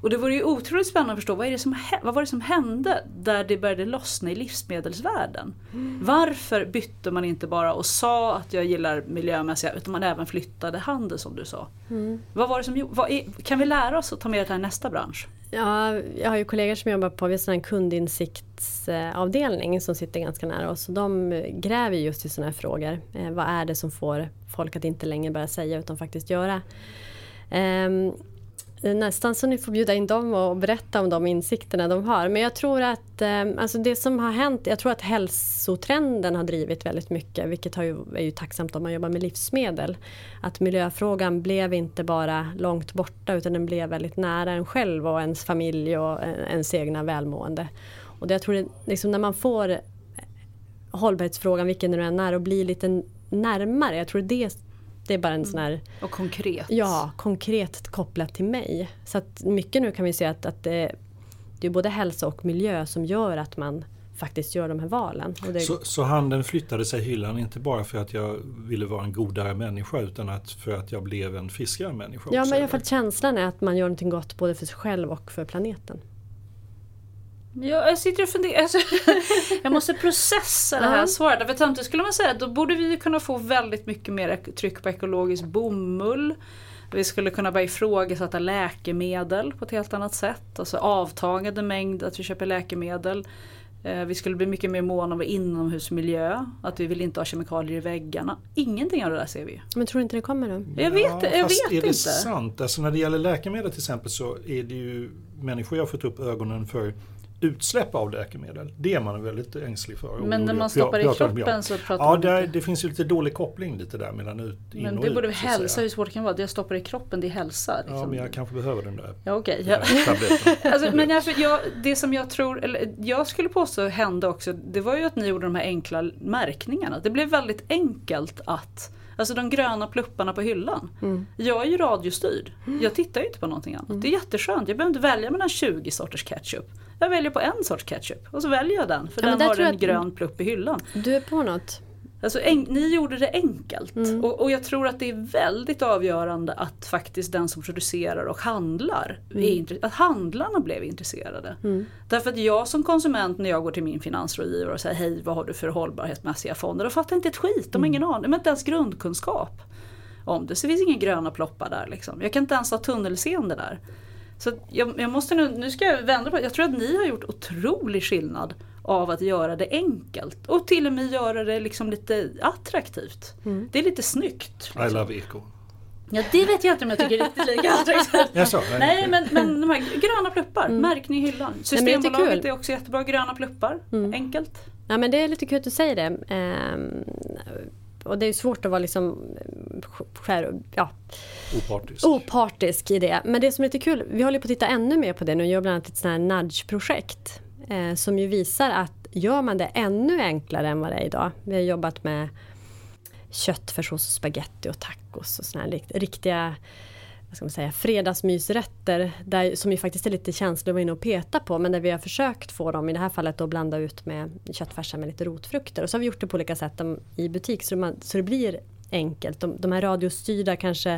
Och det vore ju otroligt spännande att förstå vad, är det som, vad var det som hände där det började lossna i livsmedelsvärlden. Mm. Varför bytte man inte bara och sa att jag gillar miljömässiga, utan man även flyttade handel som du sa. Mm. Vad var det som vad är, kan vi lära oss att ta med det här i nästa bransch? Ja, jag har ju kollegor som jobbar på en kundinsiktsavdelning som sitter ganska nära oss. De gräver just i sådana här frågor. Eh, vad är det som får folk att inte längre bara säga utan faktiskt göra? Eh, nästan så ni får bjuda in dem och berätta om de insikterna de har. Men jag tror att eh, alltså det som har hänt, jag tror att hälsotrenden har drivit väldigt mycket, vilket har ju, är ju tacksamt om man jobbar med livsmedel. Att miljöfrågan blev inte bara långt borta utan den blev väldigt nära en själv och ens familj och ens egna välmående. Och det, jag tror det, liksom när man får hållbarhetsfrågan, vilken det än är, och blir lite närmare, jag tror det Det är bara en sån här... Och konkret. Ja, konkret kopplat till mig. Så att mycket nu kan vi se att, att det, det är både hälsa och miljö som gör att man faktiskt gör de här valen. Och det... så, så handeln flyttade sig i hyllan inte bara för att jag ville vara en godare människa utan att för att jag blev en friskare människa Ja, också, men jag får att känslan är att man gör någonting gott både för sig själv och för planeten. Ja, jag sitter och funderar. Alltså, jag måste processa det här svaret. För samtidigt skulle man säga, då borde vi kunna få väldigt mycket mer tryck på ekologisk bomull. Vi skulle kunna börja ifrågasätta läkemedel på ett helt annat sätt. Alltså avtagande mängd att vi köper läkemedel. Vi skulle bli mycket mer mån om inomhusmiljö. Att vi vill inte ha kemikalier i väggarna. Ingenting av det där ser vi. Men tror du inte det kommer då? Jag vet, ja, jag vet är det inte. Sant? Alltså när det gäller läkemedel till exempel så är det ju människor jag har fått upp ögonen för utsläpp av läkemedel. Det är man väldigt ängslig för. Men när man stoppar i kroppen så pratar ja, man där, inte. Det finns ju lite dålig koppling lite där mellan ut, in men och det ut. borde vi hälsa, hur svårt det kan vara. Det jag stoppar i kroppen, det är hälsa. Liksom. Ja, men jag kanske behöver den där. Ja, okej. Okay. Ja. alltså, men jag, jag, det som jag tror, eller jag skulle påstå hände också, det var ju att ni gjorde de här enkla märkningarna. Det blev väldigt enkelt att, alltså de gröna plupparna på hyllan. Mm. Jag är ju radiostyrd. Jag tittar ju inte på någonting annat. Mm. Det är jätteskönt. Jag behöver inte välja mellan tjugo sorters ketchup. Jag väljer på en sorts ketchup och så väljer jag den. För ja, den har en grön plupp i hyllan. Du är på något. Alltså, en, ni gjorde det enkelt. Mm. Och, och jag tror att det är väldigt avgörande att faktiskt den som producerar och handlar, mm. är intre- att handlarna blev intresserade. Mm. Därför att jag som konsument när jag går till min finansrådgivare och säger hej, vad har du för hållbarhetsmässiga fonder? Då fattar inte ett skit, de har ingen aning, de har inte ens grundkunskap om det. Så det finns ingen gröna ploppar där liksom. Jag kan inte ens ha tunnelseende där. Så jag, jag måste nu, nu ska jag vända på det. Jag tror att ni har gjort otrolig skillnad av att göra det enkelt. Och till och med göra det liksom lite attraktivt. Mm. Det är lite snyggt. Liksom. I love eco. Ja, det vet jag inte om jag tycker är riktigt lika attraktivt. Jag sa, nej, nej men, men de här gröna pluppar, mm. märkning i hyllan. Systembolaget är, är också jättebra, gröna pluppar. Mm. Enkelt. Ja, men det är lite kul att du säger det. Ehm, och det är svårt att vara liksom skär, ja, opartisk. opartisk i det. Men det som är lite kul, vi håller på att titta ännu mer på det nu. Jag gör bland annat ett sånt här nudge-projekt eh, som ju visar att gör man det ännu enklare än vad det är idag. Vi har jobbat med köttfärssås, spaghetti och tacos och såna här riktiga, vad ska man säga, fredagsmysrätter där, som ju faktiskt är lite känsliga att vara inne och peta på, men där vi har försökt få dem i det här fallet att blanda ut med köttfärsa med lite rotfrukter. Och så har vi gjort det på olika sätt i butik så, man, så det blir enkelt. De, de här radiostyrda kanske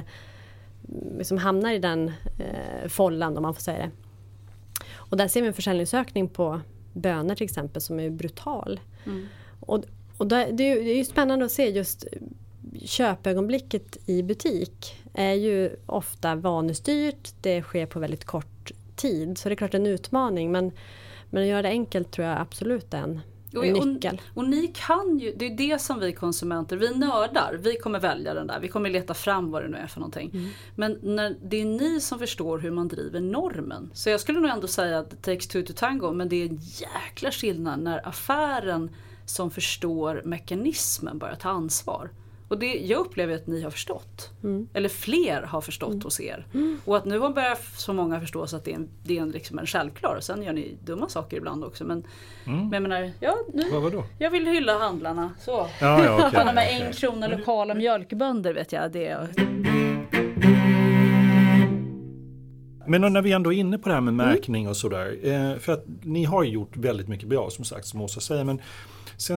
liksom hamnar i den eh, follan om man får säga det. Och där ser vi en försäljningsökning på bönor till exempel som är brutal. Mm. Och, och där, det, är ju, det är ju spännande att se just köpögonblicket i butik är ju ofta vanestyrt. Det sker på väldigt kort tid. Så det är klart en utmaning. Men, men att göra det enkelt tror jag absolut är en, en och, nyckel. Och, och ni kan ju, det är det som vi konsumenter, vi nördar, vi kommer välja den där. Vi kommer leta fram vad det nu är för någonting. Mm. Men när, det är ni som förstår hur man driver normen. Så jag skulle nog ändå säga att det takes two to tango. Men det är en jäkla skillnad när affären som förstår mekanismen börjar ta ansvar. Och det, jag upplever att ni har förstått. Mm. Eller fler har förstått mm. hos er. Mm. Och att nu har börjat så många förstå så att det är en, det är en, liksom en självklar. Sen gör ni dumma saker ibland också. Men, mm. men jag menar, ja, nu, vad var då? Jag vill hylla handlarna. Så. Ja, ja, okay, alla de här okay. en krona lokala mjölkbönder vet jag. Det är... Men när vi ändå är inne på det här med märkning och sådär. Eh, för att ni har gjort väldigt mycket bra som sagt som Åsa säger. Men sen...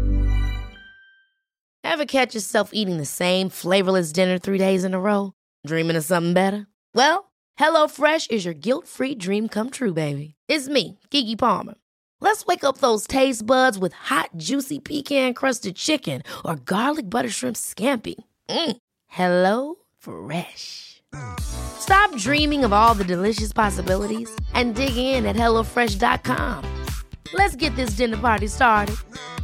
Ever catch yourself eating the same flavorless dinner three days in a row? Dreaming of something better? Well, HelloFresh is your guilt-free dream come true, baby. It's me, Keke Palmer. Let's wake up those taste buds with hot, juicy pecan-crusted chicken or garlic butter shrimp scampi. Mm. Hello Fresh. Stop dreaming of all the delicious possibilities and dig in at hello fresh dot com. Let's get this dinner party started.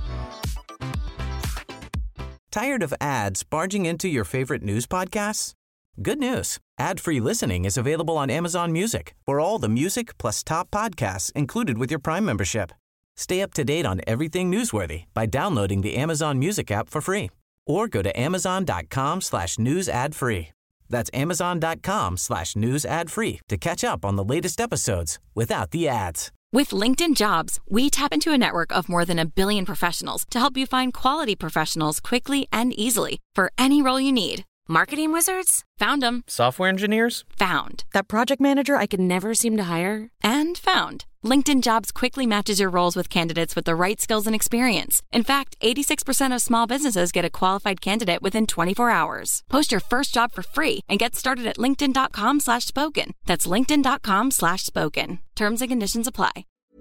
Tired of ads barging into your favorite news podcasts? Good news. Ad-free listening is available on Amazon Music for all the music plus top podcasts included with your Prime membership. Stay up to date on everything newsworthy by downloading the Amazon Music app for free or go to amazon.com slash news ad free. That's amazon.com slash news ad free to catch up on the latest episodes without the ads. With LinkedIn Jobs, we tap into a network of more than a billion professionals to help you find quality professionals quickly and easily for any role you need. Marketing wizards? Found them. Software engineers? Found. That project manager I could never seem to hire? And found. LinkedIn Jobs quickly matches your roles with candidates with the right skills and experience. In fact, eighty-six percent of small businesses get a qualified candidate within twenty-four hours. Post your first job for free and get started at linkedin.com slash spoken. That's linkedin.com slash spoken. Terms and conditions apply.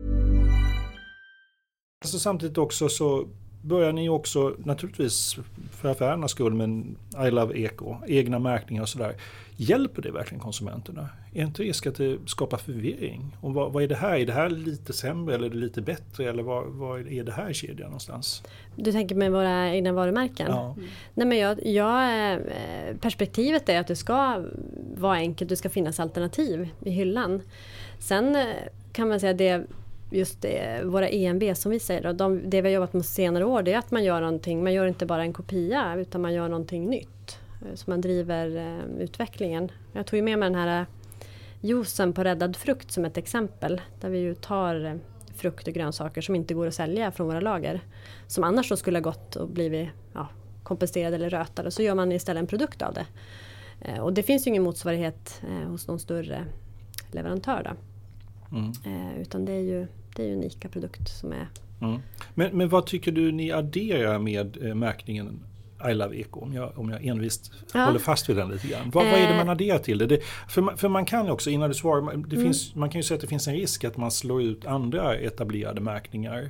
Alltså samtidigt också så börjar ni också naturligtvis för affärernas skull, men I Love Eco, egna märkningar och sådär. Hjälper det verkligen konsumenterna? Är inte risk att det skapar förvirring? Och vad, vad är det här? Är det här lite sämre eller är det lite bättre? Eller vad, vad är det här i kedjan någonstans? Du tänker med våra egna varumärken? Ja. Mm. Nej, men jag, jag, perspektivet är att det ska vara enkelt, det ska finnas alternativ i hyllan. Sen kan man säga det just det, våra E M B som vi säger, då, de, det vi har jobbat med senare år, det är att man gör någonting, man gör inte bara en kopia utan man gör någonting nytt. Så man driver eh, utvecklingen. Jag tog ju med mig den här juicen på räddad frukt som ett exempel. Där vi ju tar eh, frukt och grönsaker som inte går att sälja från våra lager. Som annars då skulle ha gått och blivit ja, komposterade eller rötade. Så gör man istället en produkt av det. Eh, och det finns ju ingen motsvarighet eh, hos någon större leverantör då. Mm. Eh, utan det är ju det är ju unika produkt som är... Mm. Men, men vad tycker du ni adderar med eh, märkningen I Love Eco, om jag, om jag envist ja. håller fast vid den lite grann. Vad, eh. vad är det man adderar till det? det för, man, för man kan ju också, innan du svarar, det mm. finns, man kan ju säga att det finns en risk att man slår ut andra etablerade märkningar.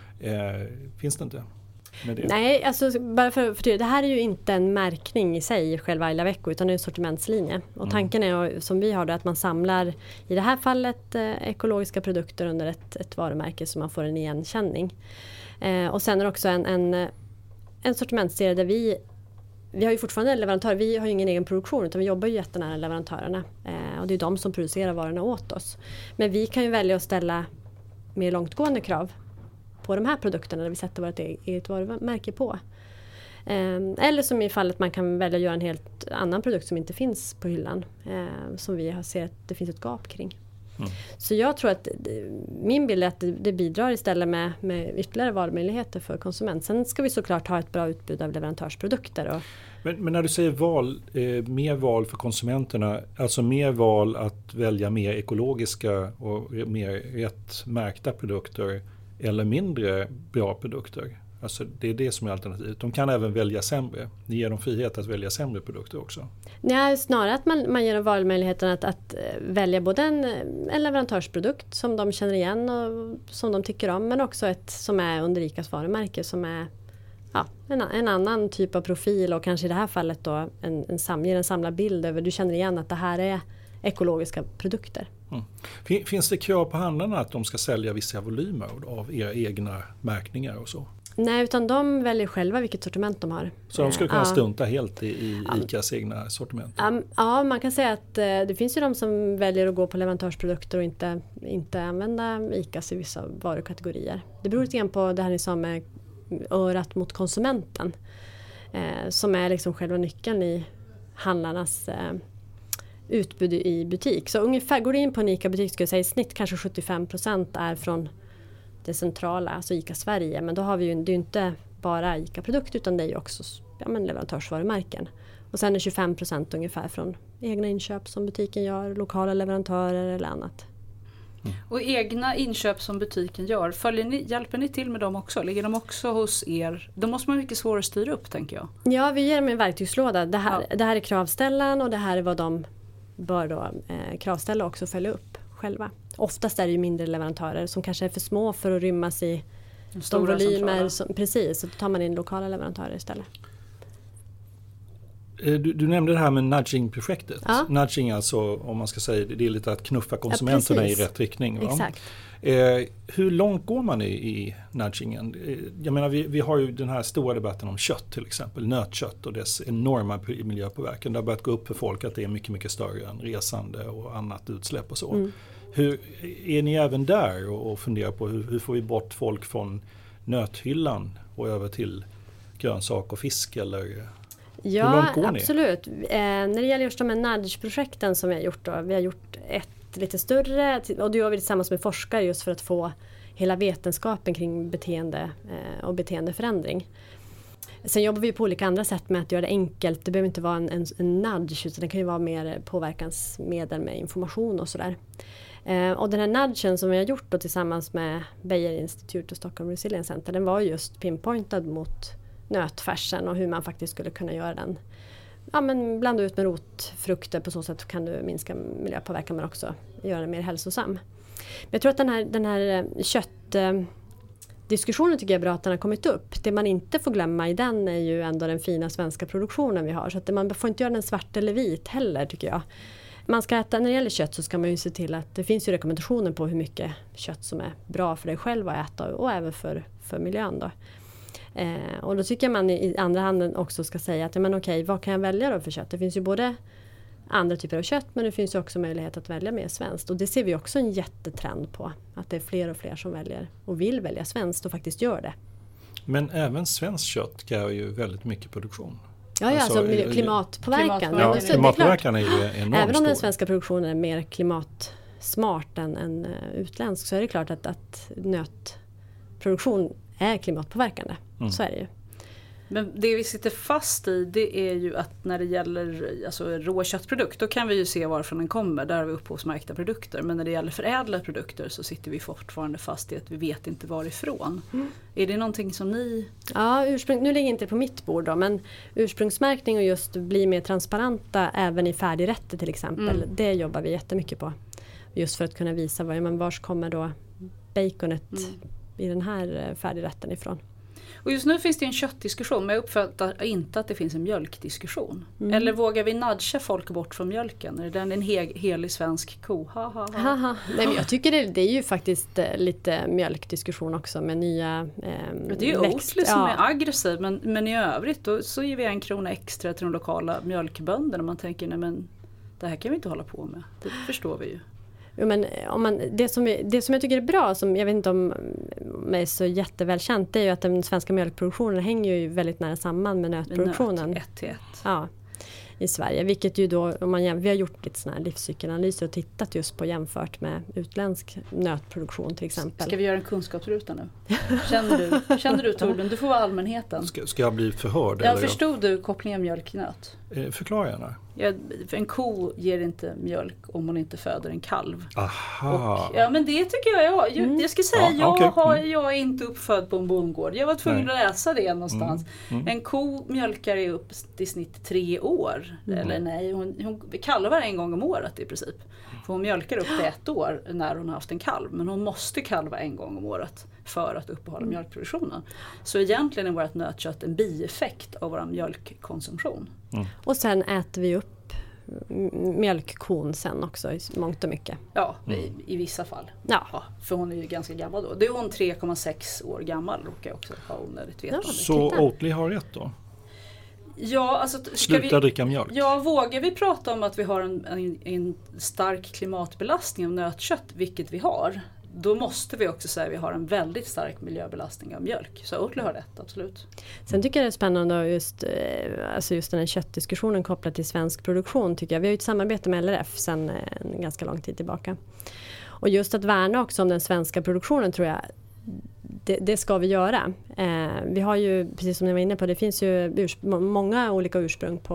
Eh, finns det inte? Med det? Nej, alltså bara för, för det här är ju inte en märkning i sig, själva I Love Eco, utan det är en sortimentslinje. Och mm. tanken är, som vi har det, att man samlar i det här fallet eh, ekologiska produkter under ett, ett varumärke så man får en igenkänning. Eh, och sen är det också en, en En sortimentsserie där vi, vi har ju fortfarande en leverantör, vi har ju ingen egen produktion utan vi jobbar ju jättenära leverantörerna eh, och det är de som producerar varorna åt oss. Men vi kan ju välja att ställa mer långtgående krav på de här produkterna där vi sätter vårt eget varumärke på. Eh, eller som i fallet man kan välja att göra en helt annan produkt som inte finns på hyllan eh, som vi har sett att det finns ett gap kring. Mm. Så jag tror att min bild är att det bidrar istället med, med ytterligare valmöjligheter för konsument. Sen ska vi såklart ha ett bra utbud av leverantörsprodukter. Och men, men när du säger val, eh, mer val för konsumenterna, alltså mer val att välja mer ekologiska och mer rätt märkta produkter eller mindre bra produkter. Alltså det är det som är alternativet. De kan även välja sämre. Ni ger dem frihet att välja sämre produkter också. Nej, snarare att man, man ger dem valmöjligheten att, att välja både en, en leverantörsprodukt som de känner igen och som de tycker om. Men också ett som är under ICAs varumärke som är ja, en, en annan typ av profil. Och kanske i det här fallet då en, en, sam, ger en samlad bild över. Du känner igen att det här är ekologiska produkter. Mm. Finns det krav på handlarna att de ska sälja vissa volymer av era egna märkningar och så? Nej, utan de väljer själva vilket sortiment de har. Så de skulle kunna ja. stunta helt i, i ICAs egna sortiment? Um, ja, man kan säga att uh, det finns ju de som väljer att gå på leverantörsprodukter och inte, inte använda ICAs i vissa varukategorier. Det beror lite grann på det här ni sa med örat mot konsumenten. Uh, som är liksom själva nyckeln i handlarnas uh, utbud i butik. Så ungefär, går du in på en ICA-butik skulle jag säga i snitt kanske sjuttiofem procent är från det centrala, alltså ICA Sverige. Men då har vi ju, det är ju inte bara ICA-produkt utan det är ju också ja, men leverantörsvarumärken. Och sen är tjugofem procent ungefär från egna inköp som butiken gör, lokala leverantörer eller annat. Mm. Och egna inköp som butiken gör, följer ni, hjälper ni till med dem också? Ligger de också hos er? Då måste man mycket svårare styra upp, tänker jag. Ja, vi ger dem en verktygslåda. Det här, ja. det här är kravställan och det här är vad de bör då eh, kravställa också följa upp själva. Oftast är det ju mindre leverantörer som kanske är för små för att rymmas i de, de volymer. Som, precis, så då tar man in lokala leverantörer istället. Du, du nämnde det här med nudging-projektet. Ja. Nudging alltså, om man ska säga, det är lite att knuffa konsumenterna ja, i rätt riktning. Va? Exakt. Eh, hur långt går man i, i nudgingen? Eh, jag menar, vi, vi har ju den här stora debatten om kött till exempel, nötkött och dess enorma miljöpåverkan. Det har börjat gå upp för folk att det är mycket, mycket större än resande och annat utsläpp och så. Mm. Hur, är ni även där och, och funderar på hur, hur får vi bort folk från nöthyllan och över till grönsak och fisk eller... Ja, hur långt går ni? Absolut. Eh, när det gäller just de här nudge-projekten som vi har gjort då, vi har gjort ett lite större och det gör vi tillsammans med forskare just för att få hela vetenskapen kring beteende eh, och beteendeförändring. Sen jobbar vi på olika andra sätt med att göra det enkelt. Det behöver inte vara en, en, en nudge utan det kan ju vara mer påverkansmedel med information och sådär. Eh, och den här nudgen som vi har gjort då tillsammans med Bayer Institute och Stockholm Resilience Center, den var just pinpointad mot nötfärsen och hur man faktiskt skulle kunna göra den. Ja, men blanda ut med rotfrukter, på så sätt kan du minska miljöpåverkan men också göra den mer hälsosam. Men jag tror att den här, den här köttdiskussionen tycker jag är bra att den har kommit upp. Det man inte får glömma i den är ju ändå den fina svenska produktionen vi har. Så att man får inte göra den svart eller vit heller tycker jag. Man ska äta, när det gäller kött så ska man ju se till att det finns ju rekommendationer på hur mycket kött som är bra för dig själv att äta och även för, för miljön då. Eh, och då tycker jag man i andra handen också ska säga att men okej, vad kan jag välja då för kött? Det finns ju både andra typer av kött men det finns ju också möjlighet att välja mer svenskt. Och det ser vi också en jättetrend på. Att det är fler och fler som väljer och vill välja svenskt och faktiskt gör det. Men även svenskt kött kräver ju väldigt mycket produktion. Ja, ja alltså, alltså klimatpåverkan. Ja, klimatpåverkan är ju enormt. Även om stor. Den svenska produktionen är mer klimatsmart än, än utländsk så är det klart att, att nötproduktion är klimatpåverkande. Mm. Så är det ju. Men det vi sitter fast i det är ju att när det gäller alltså, råköttprodukt då kan vi ju se varifrån den kommer. Där har vi upphovsmärkta produkter. Men när det gäller förädlade produkter så sitter vi fortfarande fast i att vi vet inte varifrån. Mm. Är det någonting som ni... Ja, ursprung, nu ligger inte på mitt bord då, men ursprungsmärkning och just bli mer transparenta även i färdigrätter till exempel. Mm. Det jobbar vi jättemycket på. Just för att kunna visa var, men vars kommer då baconet mm. i den här färdigrätten ifrån. Och just nu finns det en köttdiskussion men jag uppfattar inte att det finns en mjölkdiskussion. Mm. Eller vågar vi nudga folk bort från mjölken? Är den en he- helig svensk ko? Ha, ha, ha. Haha. Nej, men jag tycker det, det är ju faktiskt eh, lite mjölkdiskussion också med nya eh, det är ju Oatly som ja. är aggressiv men, men i övrigt då, så ger vi en krona extra till de lokala mjölkbönderna. Man tänker nej men det här kan vi inte hålla på med. Det förstår vi ju. Ja, men om man, det, som är, det som jag tycker är bra, som jag vet inte om är så jättevälkänt, det är ju att den svenska mjölkproduktionen hänger ju väldigt nära samman med nötproduktionen. Nöt, ett till ett. Ja, i Sverige. Vilket ju då, om man, vi har gjort lite sådana här livscykelanalyser och tittat just på jämfört med utländsk nötproduktion till exempel. Ska vi göra en kunskapsruta nu? Känner du, känner du Torbjörn? Du får vara allmänheten. Ska, ska jag bli förhörd? Ja, förstod du kopplingen mjölk-nöt? Eh, förklara gärna. Ja, en ko ger inte mjölk om hon inte föder en kalv. Aha. Och, ja men det tycker jag jag, jag, jag ska säga ja, jag, okay. har, mm. jag är inte uppfödd på en bondgård. Jag var tvungen Nej. att läsa det någonstans. Mm. Mm. En ko mjölkar i upp i snitt tre år. Mm. Eller nej, hon, hon kalvar en gång om året i princip. För hon mjölkar upp till ett år när hon har haft en kalv. Men hon måste kalva en gång om året för att uppehålla mm. mjölkproduktionen. Så egentligen är vårt nötkött en bieffekt av vår mjölkkonsumtion. Mm. Och sen äter vi upp mjölkkon sen också i mångt och mycket. Ja, mm. i, i vissa fall. Ja. Ja, för hon är ju ganska gammal då. Det är hon tre komma sex år gammal, råkar jag också ha onödigt veta. Ja, så Oatly har rätt då? Ja, alltså, Sluta vi, dricka mjölk. Ja, vågar vi prata om att vi har en, en, en stark klimatbelastning av nötkött, vilket vi har, då måste vi också säga att vi har en väldigt stark miljöbelastning av mjölk. Så Oatly har rätt, absolut. Sen tycker jag det är spännande just, alltså just den här köttdiskussionen kopplat till svensk produktion tycker jag. Vi har ju ett samarbete med L R F sedan en ganska lång tid tillbaka. Och just att värna också om den svenska produktionen tror jag, det, det ska vi göra. Eh, vi har ju, precis som ni var inne på, det finns ju urs- många olika ursprung på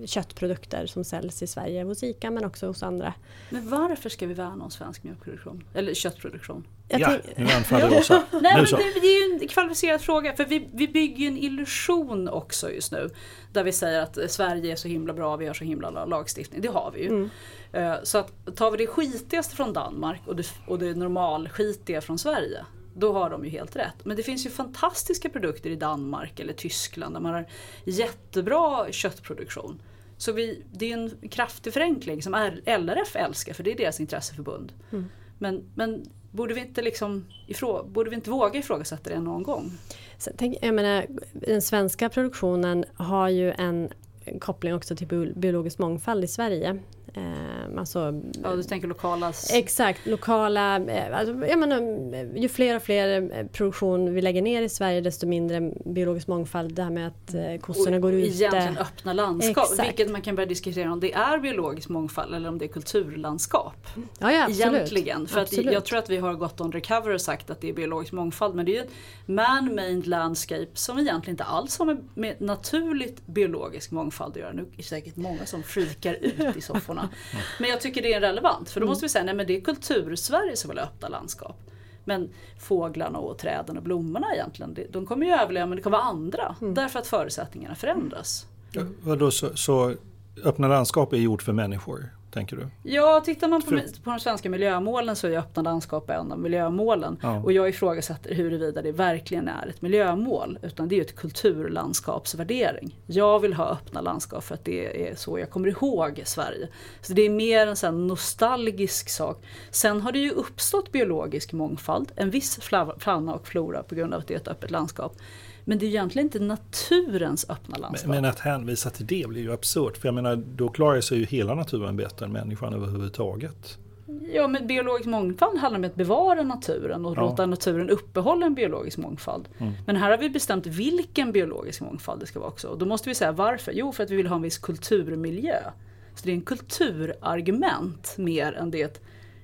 köttprodukter som säljs i Sverige hos ICA men också hos andra. Men varför ska vi värna om svensk mjölkproduktion? Eller köttproduktion? Jag ja, tänk... nu anfaller Åsa. Nej, men det, det är ju en kvalificerad fråga. För vi, vi bygger ju en illusion också just nu. Där vi säger att Sverige är så himla bra, vi har så himla lagstiftning. Det har vi ju. Mm. Så att tar vi det skitigaste från Danmark och det, och det normal skitiga från Sverige, då har de ju helt rätt. Men det finns ju fantastiska produkter i Danmark eller Tyskland där man har jättebra köttproduktion. Så vi, det är en kraftig förenkling som L R F älskar, för det är deras intresseförbund. Mm. Men, men borde vi inte liksom ifrå, borde vi inte våga ifrågasätta det någon gång? Så, tänk, jag menar, den svenska produktionen har ju en koppling också till biologisk mångfald i Sverige. Eh, alltså, ja, du tänker lokala... Exakt, lokala... Eh, alltså, jag menar, ju fler och fler produktion vi lägger ner i Sverige, desto mindre biologisk mångfald. Det här med att eh, kossorna och går ute. Egentligen öppna landskap, exakt. Vilket man kan börja diskutera om det är biologisk mångfald eller om det är kulturlandskap. Ja, ja, absolut. Egentligen. För absolut. Att jag tror att vi har gått on recover och sagt att det är biologisk mångfald, men det är ju ett man-made landscape som egentligen inte alls har med, med naturligt biologisk mångfald att göra. Nu är det säkert många som frikar ut i sofforna. Men jag tycker det är relevant, för då måste vi säga nej, men det är kultur-Sverige som vill öppna landskap. Men fåglarna och träden och blommorna egentligen, de kommer ju överleva, men det kommer vara andra. Mm. Därför att förutsättningarna förändras. Ja, vadå, så, så öppna landskap är gjort för människor, tänker du? Ja, tittar man på, på de svenska miljömålen så är öppna landskap en av miljömålen. Ja. Och jag ifrågasätter huruvida det verkligen är ett miljömål, utan det är ju ett kulturlandskapsvärdering. Jag vill ha öppna landskap för att det är så jag kommer ihåg Sverige. Så det är mer en sån nostalgisk sak. Sen har det ju uppstått biologisk mångfald, en viss fauna och flora på grund av att det är ett öppet landskap. Men det är egentligen inte naturens öppna landskap. Men, men att hänvisa till det blir ju absurt. För jag menar, då klarar sig ju hela naturen bättre än människan överhuvudtaget. Ja, men biologisk mångfald handlar om att bevara naturen och ja. låta naturen uppehålla en biologisk mångfald. Mm. Men här har vi bestämt vilken biologisk mångfald det ska vara också. Och då måste vi säga varför. Jo, för att vi vill ha en viss kulturmiljö. Så det är en kulturargument mer än det är ett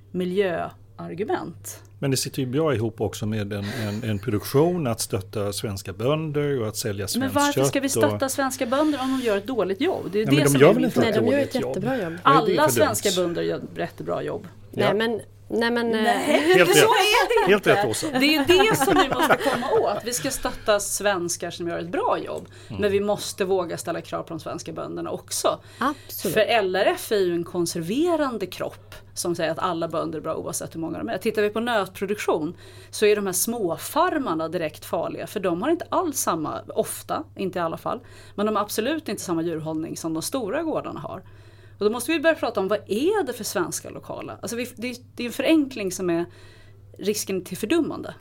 miljöargument. Men det sitter ju bra ihop också med en, en, en produktion, att stötta svenska bönder och att sälja svenskt kött. Men varför ska vi stötta och... svenska bönder om de gör ett dåligt jobb? Det är Nej, det men som de gör är väl inte Nej, ett de gör dåligt ett jättebra jobb. jobb. Alla svenska bönder gör ett jättebra jobb. Nej, ja. men... Nej, men, Nej, helt så rätt. är det inte. Helt rätt, Åsa. Det är det som vi måste komma åt. Vi ska stötta svenskar som gör ett bra jobb. Mm. Men vi måste våga ställa krav på de svenska bönderna också. Absolut. För L R F är ju en konserverande kropp som säger att alla bönder är bra oavsett hur många de är. Tittar vi på nötproduktion så är de här småfarmarna direkt farliga. För de har inte alls samma, ofta, inte i alla fall. Men de har absolut inte samma djurhållning som de stora gårdarna har. Och då måste vi börja prata om vad är det för svenska lokala? Alltså vi, det, det är en förenkling som är risken till fördummande.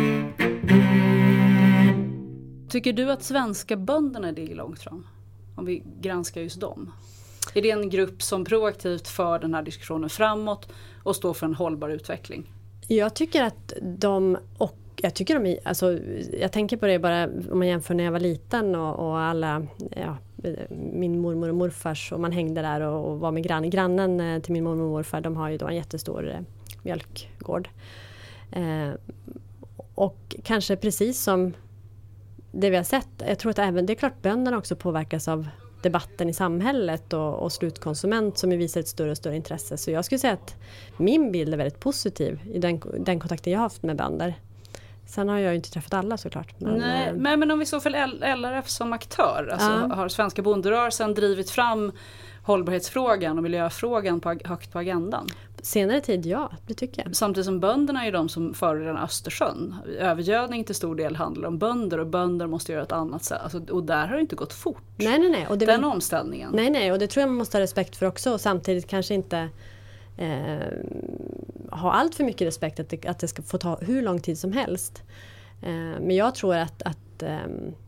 Tycker du att svenska bönderna ligger långt fram? Om vi granskar just dem. Är det en grupp som proaktivt för den här diskussionen framåt och står för en hållbar utveckling? Jag tycker att de och jag tycker de alltså jag tänker på det bara om man jämför när jag var liten och, och alla ja, min mormor och morfars och man hängde där och, och var med grannen. Grannen till min mormor och morfar, de har ju då en jättestor eh, mjölkgård. Eh, och kanske precis som det vi har sett, jag tror att även det är klart bönderna också påverkas av debatten i samhället och, och slutkonsument som visar ett större och större intresse. Så jag skulle säga att min bild är väldigt positiv i den, den kontakten jag har haft med bönder. Sen har jag ju inte träffat alla såklart. Men, Nej, men, men om vi så för L R F som aktör, alltså ja. har svenska bonderörelsen drivit fram hållbarhetsfrågan och miljöfrågan på, högt på agendan? Senare tid, ja, det tycker jag. Samtidigt som bönderna är de som förorenar Östersjön. Övergödning till stor del handlar om bönder och bönder måste göra ett annat sätt. Alltså, och där har det inte gått fort. Nej, nej, nej. Och det Den vill... omställningen. Nej, nej. Och det tror jag man måste ha respekt för också. Och samtidigt kanske inte eh, ha allt för mycket respekt att det, att det ska få ta hur lång tid som helst. Eh, men jag tror att, att eh,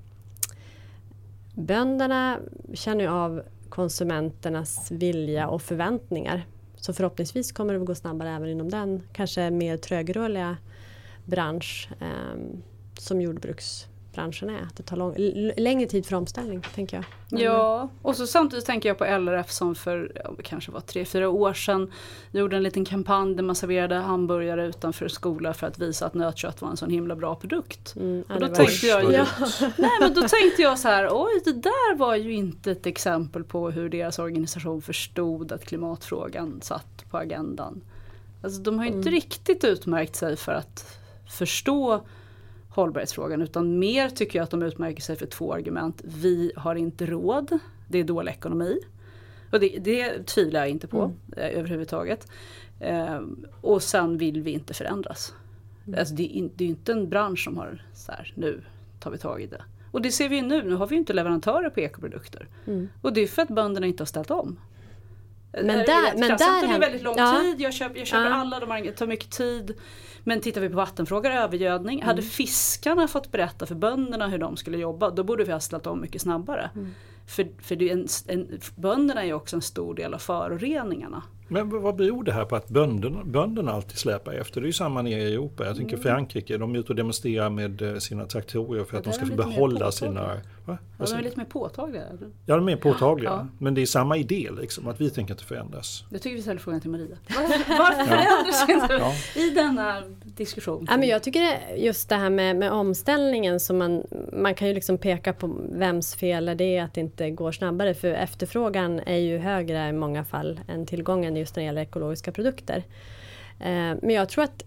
bönderna känner av konsumenternas vilja och förväntningar. Så förhoppningsvis kommer det att gå snabbare även inom den kanske mer trögrörliga bransch eh, som jordbruks, branschen är. Att det tar lång, l- längre tid för omställning, tänker jag. Men, ja, och så samtidigt tänker jag på L R F som för ja, kanske var tre, fyra år sedan gjorde en liten kampanj där man serverade hamburgare utanför skola för att visa att nötkött var en sån himla bra produkt. Mm, ja, och då var... tänkte jag ju, ja. nej, men då tänkte jag så här, oj, det där var ju inte ett exempel på hur deras organisation förstod att klimatfrågan satt på agendan. Alltså de har ju inte mm. riktigt utmärkt sig för att förstå hållbarhetsfrågan, utan mer tycker jag att de utmärker sig för två argument. Vi har inte råd, det är dålig ekonomi. Och det, det tvivlar jag inte på mm. eh, överhuvudtaget. Eh, och sen vill vi inte förändras. Mm. Alltså det, är, det är ju inte en bransch som har så här, nu tar vi tag i det. Och det ser vi nu, nu har vi ju inte leverantörer på ekoprodukter. Mm. Och det är för att bönderna inte har ställt om. Men där, men där det tar väldigt lång ja. tid, jag köper, jag köper ja. alla, de har, det tar mycket tid. Men tittar vi på vattenfrågor, övergödning. Mm. Hade fiskarna fått berätta för bönderna hur de skulle jobba, då borde vi ha ställt om mycket snabbare. Mm. För, för det är en, en, bönderna är ju också en stor del av föroreningarna. Men vad beror det här på att bönderna, bönderna alltid släpar efter? Det är ju samma nere i Europa. Jag tänker Frankrike, de är ute och demonstrerar med sina traktorer för att de ska få behålla sina... Va? Ja, de är lite mer påtagliga. Ja, de är mer påtagliga. Ja. Men det är samma idé, liksom, att vi tänker inte förändras. Jag tycker vi ställer frågan till Maria. Varför förändras inte ja. i denna diskussion? Ja, men jag tycker just det här med, med omställningen, som man, man kan ju liksom peka på vems fel är det att det inte går snabbare. För efterfrågan är ju högre i många fall än tillgången just när det gäller ekologiska produkter. Eh, men jag tror att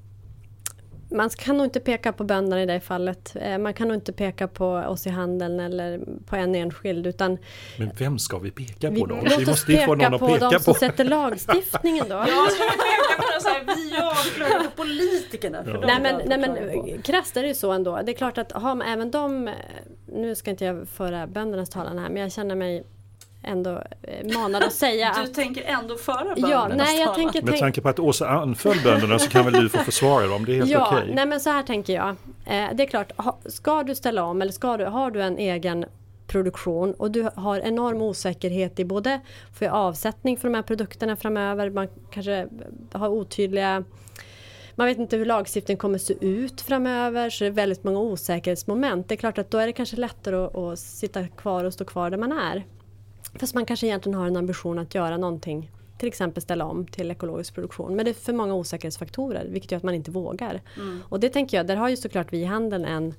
man kan nog inte peka på bönderna i det fallet. Eh, man kan nog inte peka på oss i handeln eller på en enskild. Utan men vem ska vi peka på vi, då? Låt vi oss måste peka få någon på att peka de på. som sätter lagstiftningen då. Ja, ska vi peka på det så här, vi jagar på politikerna. För ja. Nej men, nej, men krasst är det ju så ändå. Det är klart att har man, även de, nu ska inte jag föra böndernas talan här, men jag känner mig ändå manad att säga du att... Du tänker ändå föra böndernas ja, nej, jag tänker, med tanke på att Åsa anföll bönderna så kan väl du få försvara dem, det är helt ja, okej. Nej men så här tänker jag. Eh, det är klart, ha, ska du ställa om eller ska du, har du en egen produktion och du har enorm osäkerhet i både för avsättning för de här produkterna framöver, man kanske har otydliga... Man vet inte hur lagstiftningen kommer se ut framöver, så det är väldigt många osäkerhetsmoment. Det är klart att då är det kanske lättare att, att sitta kvar och stå kvar där man är. Fast man kanske egentligen har en ambition att göra någonting, till exempel ställa om till ekologisk produktion. Men det är för många osäkerhetsfaktorer, vilket gör att man inte vågar. Mm. Och det tänker jag, där har ju såklart vi i handeln en,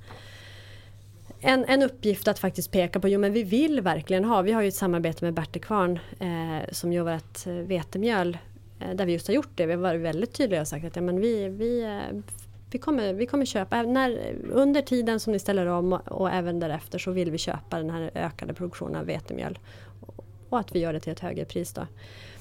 en, en uppgift att faktiskt peka på, jo men vi vill verkligen ha, vi har ju ett samarbete med Bertekvarn eh, som gör ett vetemjöl, eh, där vi just har gjort det. Vi har varit väldigt tydliga och sagt att ja, men vi... vi eh, Vi kommer, vi kommer köpa, när, under tiden som ni ställer om och även därefter så vill vi köpa den här ökade produktionen av vetemjöl. Och att vi gör det till ett högre pris då.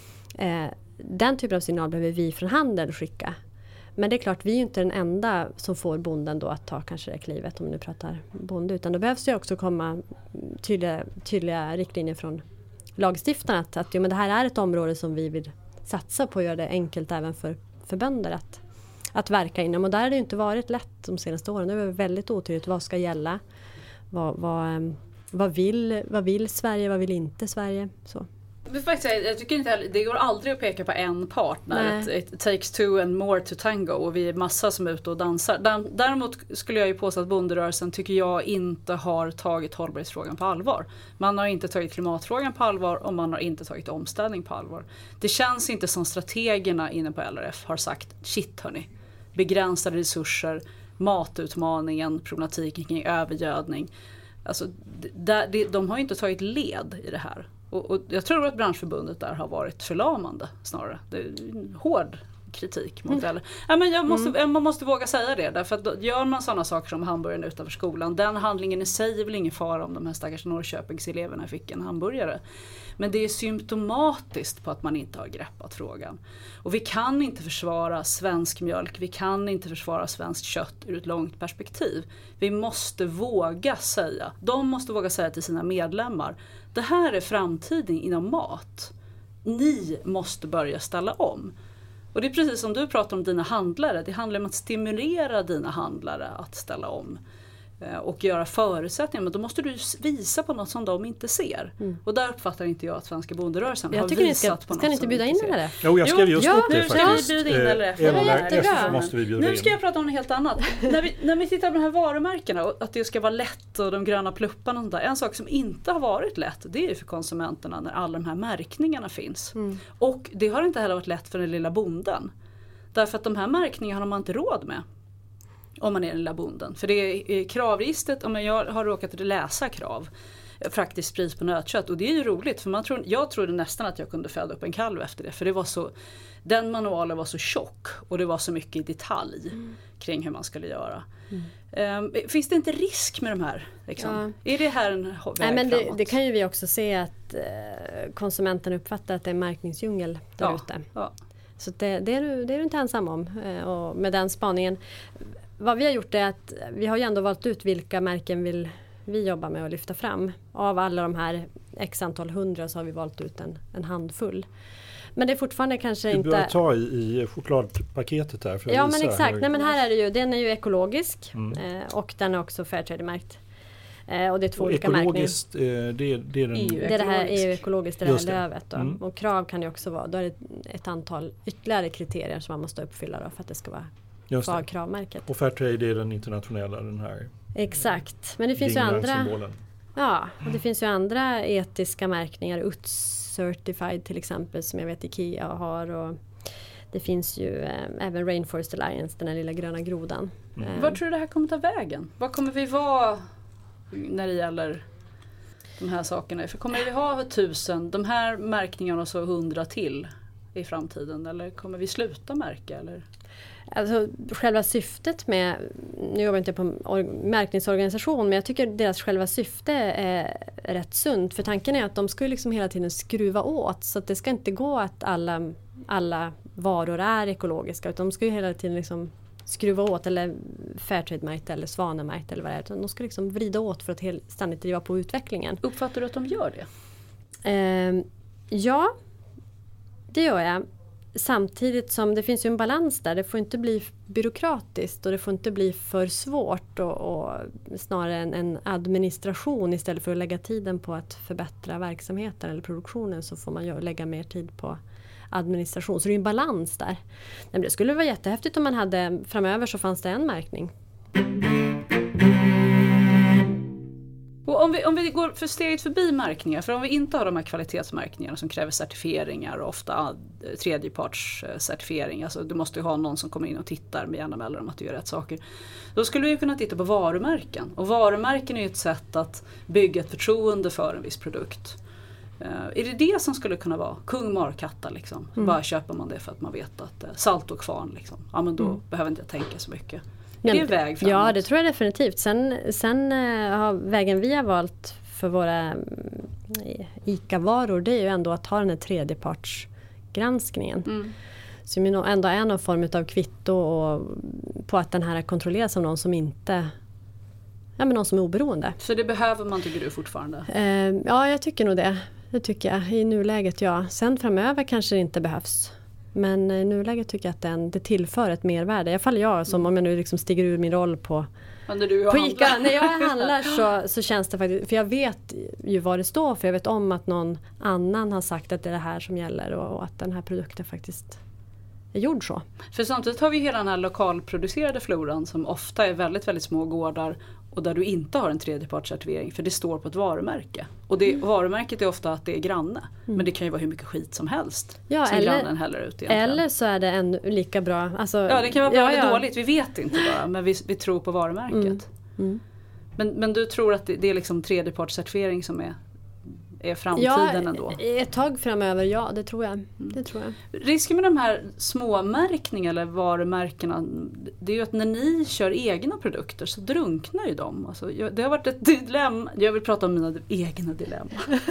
Eh, den typen av signal behöver vi från handeln skicka. Men det är klart, vi är ju inte den enda som får bonden då att ta kanske det klivet, om vi nu pratar bonde. Utan då behövs det också komma tydliga, tydliga riktlinjer från lagstiftarna. Att, att jo, men det här är ett område som vi vill satsa på och göra det enkelt även för, för bönder att att verka inom. Och där har det ju inte varit lätt de senaste åren. Det är väldigt otydligt vad ska gälla. Vad, vad, vad, vill, vad vill Sverige, vad vill inte Sverige? Så. Men faktiskt, jag tycker inte det går aldrig att peka på en part när it, it takes two and more to tango och vi är massa som är ute och dansar. Däremot skulle jag ju påstå att bonderörelsen tycker jag inte har tagit hållbarhetsfrågan på allvar. Man har inte tagit klimatfrågan på allvar och man har inte tagit omställning på allvar. Det känns inte som strategerna inne på L R F har sagt, shit hörni, begränsade resurser, matutmaningen, problematiken kring övergödning. Alltså, de, de har ju inte tagit led i det här. Och, och jag tror att branschförbundet där har varit förlamande snarare. Det är en hård kritik mot mm. ja, men jag måste, mm. Man måste våga säga det. Därför att då, gör man sådana saker som hamburgaren utanför skolan, den handlingen i sig är väl ingen fara om de här stackars Norrköpingseleverna fick en hamburgare. Men det är symptomatiskt på att man inte har greppat frågan. Och vi kan inte försvara svensk mjölk, vi kan inte försvara svensk kött ur ett långt perspektiv. Vi måste våga säga, de måste våga säga till sina medlemmar, det här är framtiden inom mat. Ni måste börja ställa om. Och det är precis som du pratar om dina handlare. Det handlar om att stimulera dina handlare att ställa om. och göra förutsättningar, men då måste du visa på något som de inte ser. Mm. Och där uppfattar inte jag att Svenska bonderörelsen jag har tycker visat ni ska, på något ska ni inte bjuda in L R F? Jo, jag skrev just jo, upp det nu faktiskt. Ska vi bjuda in L R F? Eh, L R F måste vi bjuda in. Nu ska jag prata om något helt annat. när, vi, när vi tittar på de här varumärkena och att det ska vara lätt och de gröna plupparna och sånt där. En sak som inte har varit lätt, det är ju för konsumenterna när alla de här märkningarna finns. Mm. Och det har inte heller varit lätt för den lilla bonden. Därför att de här märkningarna har man inte råd med. Om man är den lilla bonden. För det är kravregistret, om jag har råkat läsa krav. Faktiskt pris på nötkött. Och det är ju roligt. För man tror, jag trodde nästan att jag kunde föda upp en kalv efter det. För det var så, den manualen var så tjock. Och det var så mycket i detalj mm. kring hur man skulle göra. Mm. Um, finns det inte risk med de här? Liksom? Ja. Är det här en väg Nej, men framåt? det, det kan ju vi också se att eh, konsumenten uppfattar att det är en märkningsdjungel där ja. ute. Ja. Så det, det, är du, det är du inte ensam om. Eh, och med den spaningen. Vad vi har gjort är att vi har ju ändå valt ut vilka märken vill vi jobba med att lyfta fram. Av alla de här x antal hundra så har vi valt ut en, en handfull. Men det är fortfarande kanske du inte... Du bör ta i, i chokladpaketet här. För att ja visa men exakt. Här. Nej, men här är det ju, den är ju ekologisk mm. eh, och den är också Fairtrade-märkt. Eh, och det är två och olika märkningar. Ekologiskt, eh, det, det är den... Det är det här E U-ekologiskt, det är det här lövet. Då. Mm. Och krav kan det också vara. Då är det ett antal ytterligare kriterier som man måste uppfylla då för att det ska vara kvar kravmärket. Och Fairtrade är den internationella, den här... Exakt. Men det finns ju andra... Symbolen. Ja, och det finns ju andra etiska märkningar. U T S Certified till exempel som jag vet IKEA har. Och det finns ju eh, även Rainforest Alliance, den här lilla gröna grodan. Mm. Eh. Vad tror du det här kommer ta vägen? Vad kommer vi vara när det gäller de här sakerna? För kommer vi ha tusen, de här märkningarna och så hundra till i framtiden? Eller kommer vi sluta märka? Eller? Alltså själva syftet med, nu jobbar jag inte på en märkningsorganisation, men jag tycker deras själva syfte är rätt sunt. För tanken är att de ska liksom hela tiden skruva åt, så att det ska inte gå att alla, alla varor är ekologiska, utan de ska ju hela tiden liksom skruva åt, eller Fairtrade-märkt eller Svanemärkt eller vad det är. Utan de ska liksom vrida åt för att helt ständigt driva på utvecklingen. Uppfattar du att de gör det? Eh, ja, det gör jag. Samtidigt som det finns ju en balans där. Det får inte bli byråkratiskt och det får inte bli för svårt och, och snarare en, en administration istället för att lägga tiden på att förbättra verksamheten eller produktionen, så får man ju lägga mer tid på administration. Så det är en balans där. Men det skulle vara jättehäftigt om man hade, framöver så fanns det en märkning. Och om vi, om vi går för steget förbi märkningar, för om vi inte har de här kvalitetsmärkningarna som kräver certifieringar och ofta tredjepartscertifiering, alltså du måste ju ha någon som kommer in och tittar med jämna mellanrum att du gör rätt saker. Då skulle vi kunna titta på varumärken. Och varumärken är ju ett sätt att bygga ett förtroende för en viss produkt. Uh, är det det som skulle kunna vara Kung Markatta liksom? Mm. Bara köper man det för att man vet att uh, salt och kvarn liksom. Ja, men då mm. behöver inte jag tänka så mycket. Är det väg framåt? Ja, det tror jag definitivt. Sen, sen uh, har vägen vi har valt för våra um, ICA-varor, det är ju ändå att ha den här tredjepartsgranskningen. Mm. Så det ändå är någon form av kvitto och, på att den här kontrolleras av någon som inte... Ja, men någon som är oberoende. Så det behöver man, tycker du, fortfarande? Uh, ja, jag tycker nog det. Det tycker jag. I nuläget, ja. Sen framöver kanske det inte behövs. Men i nuläget tycker jag att den, det tillför ett mervärde. I alla fall jag, som om jag nu liksom stiger ur min roll på, du på ICA. När jag handlar så, så känns det faktiskt... För jag vet ju vad det står för. Jag vet om att någon annan har sagt att det är det här som gäller. Och, och att den här produkten faktiskt är gjord så. För samtidigt har vi hela den här lokalproducerade floran som ofta är väldigt, väldigt små gårdar. Och där du inte har en tredjepartscertifiering, för det står på ett varumärke. Och det, mm. varumärket är ofta att det är granne. Mm. Men det kan ju vara hur mycket skit som helst ja, som eller, grannen häller ut egentligen. Eller så är det en lika bra... Alltså, ja, det kan vara bra ja, eller ja. dåligt. Vi vet inte bara, men vi, vi tror på varumärket. Mm. Mm. Men, men du tror att det, det är liksom tredjepartscertifiering som är, är framtiden ja, ändå? Ett tag framöver, ja, det tror jag. Mm. Det tror jag. Risken med de här små märkningarna eller varumärkena, det är ju att när ni kör egna produkter så drunknar ju de. Alltså, jag, det har varit ett dilemma. Jag vill prata om mina egna dilemma.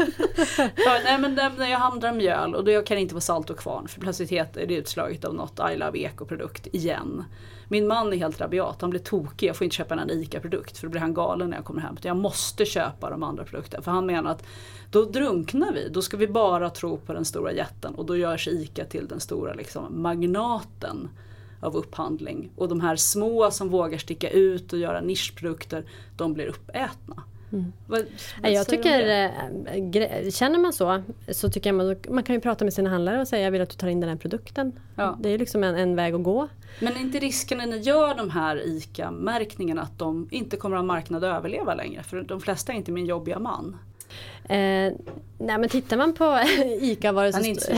ja, nej, men när jag handlar mjöl och då kan det inte vara salt och kvarn, för plötsligt är det utslaget av något I Love Eco-produkt igen. Min man är helt rabiat, han blir tokig, jag får inte köpa en ICA-produkt för då blir han galen när jag kommer hem. Jag måste köpa de andra produkterna, för han menar att då drunknar vi, då ska vi bara tro på den stora jätten och då gör sig ICA till den stora liksom, magnaten av upphandling. Och de här små som vågar sticka ut och göra nischprodukter, de blir uppätna. Mm. Vad, vad jag tycker, känner man så, så tycker jag man, man kan ju prata med sina handlare och säga jag vill att du tar in den här produkten. Ja. Det är liksom en, en väg att gå. Men är inte risken när ni gör de här ICA-märkningarna att de inte kommer att ha marknad att överleva längre? För de flesta är inte min jobbiga man. Eh, nej men tittar man på ICA var det så st-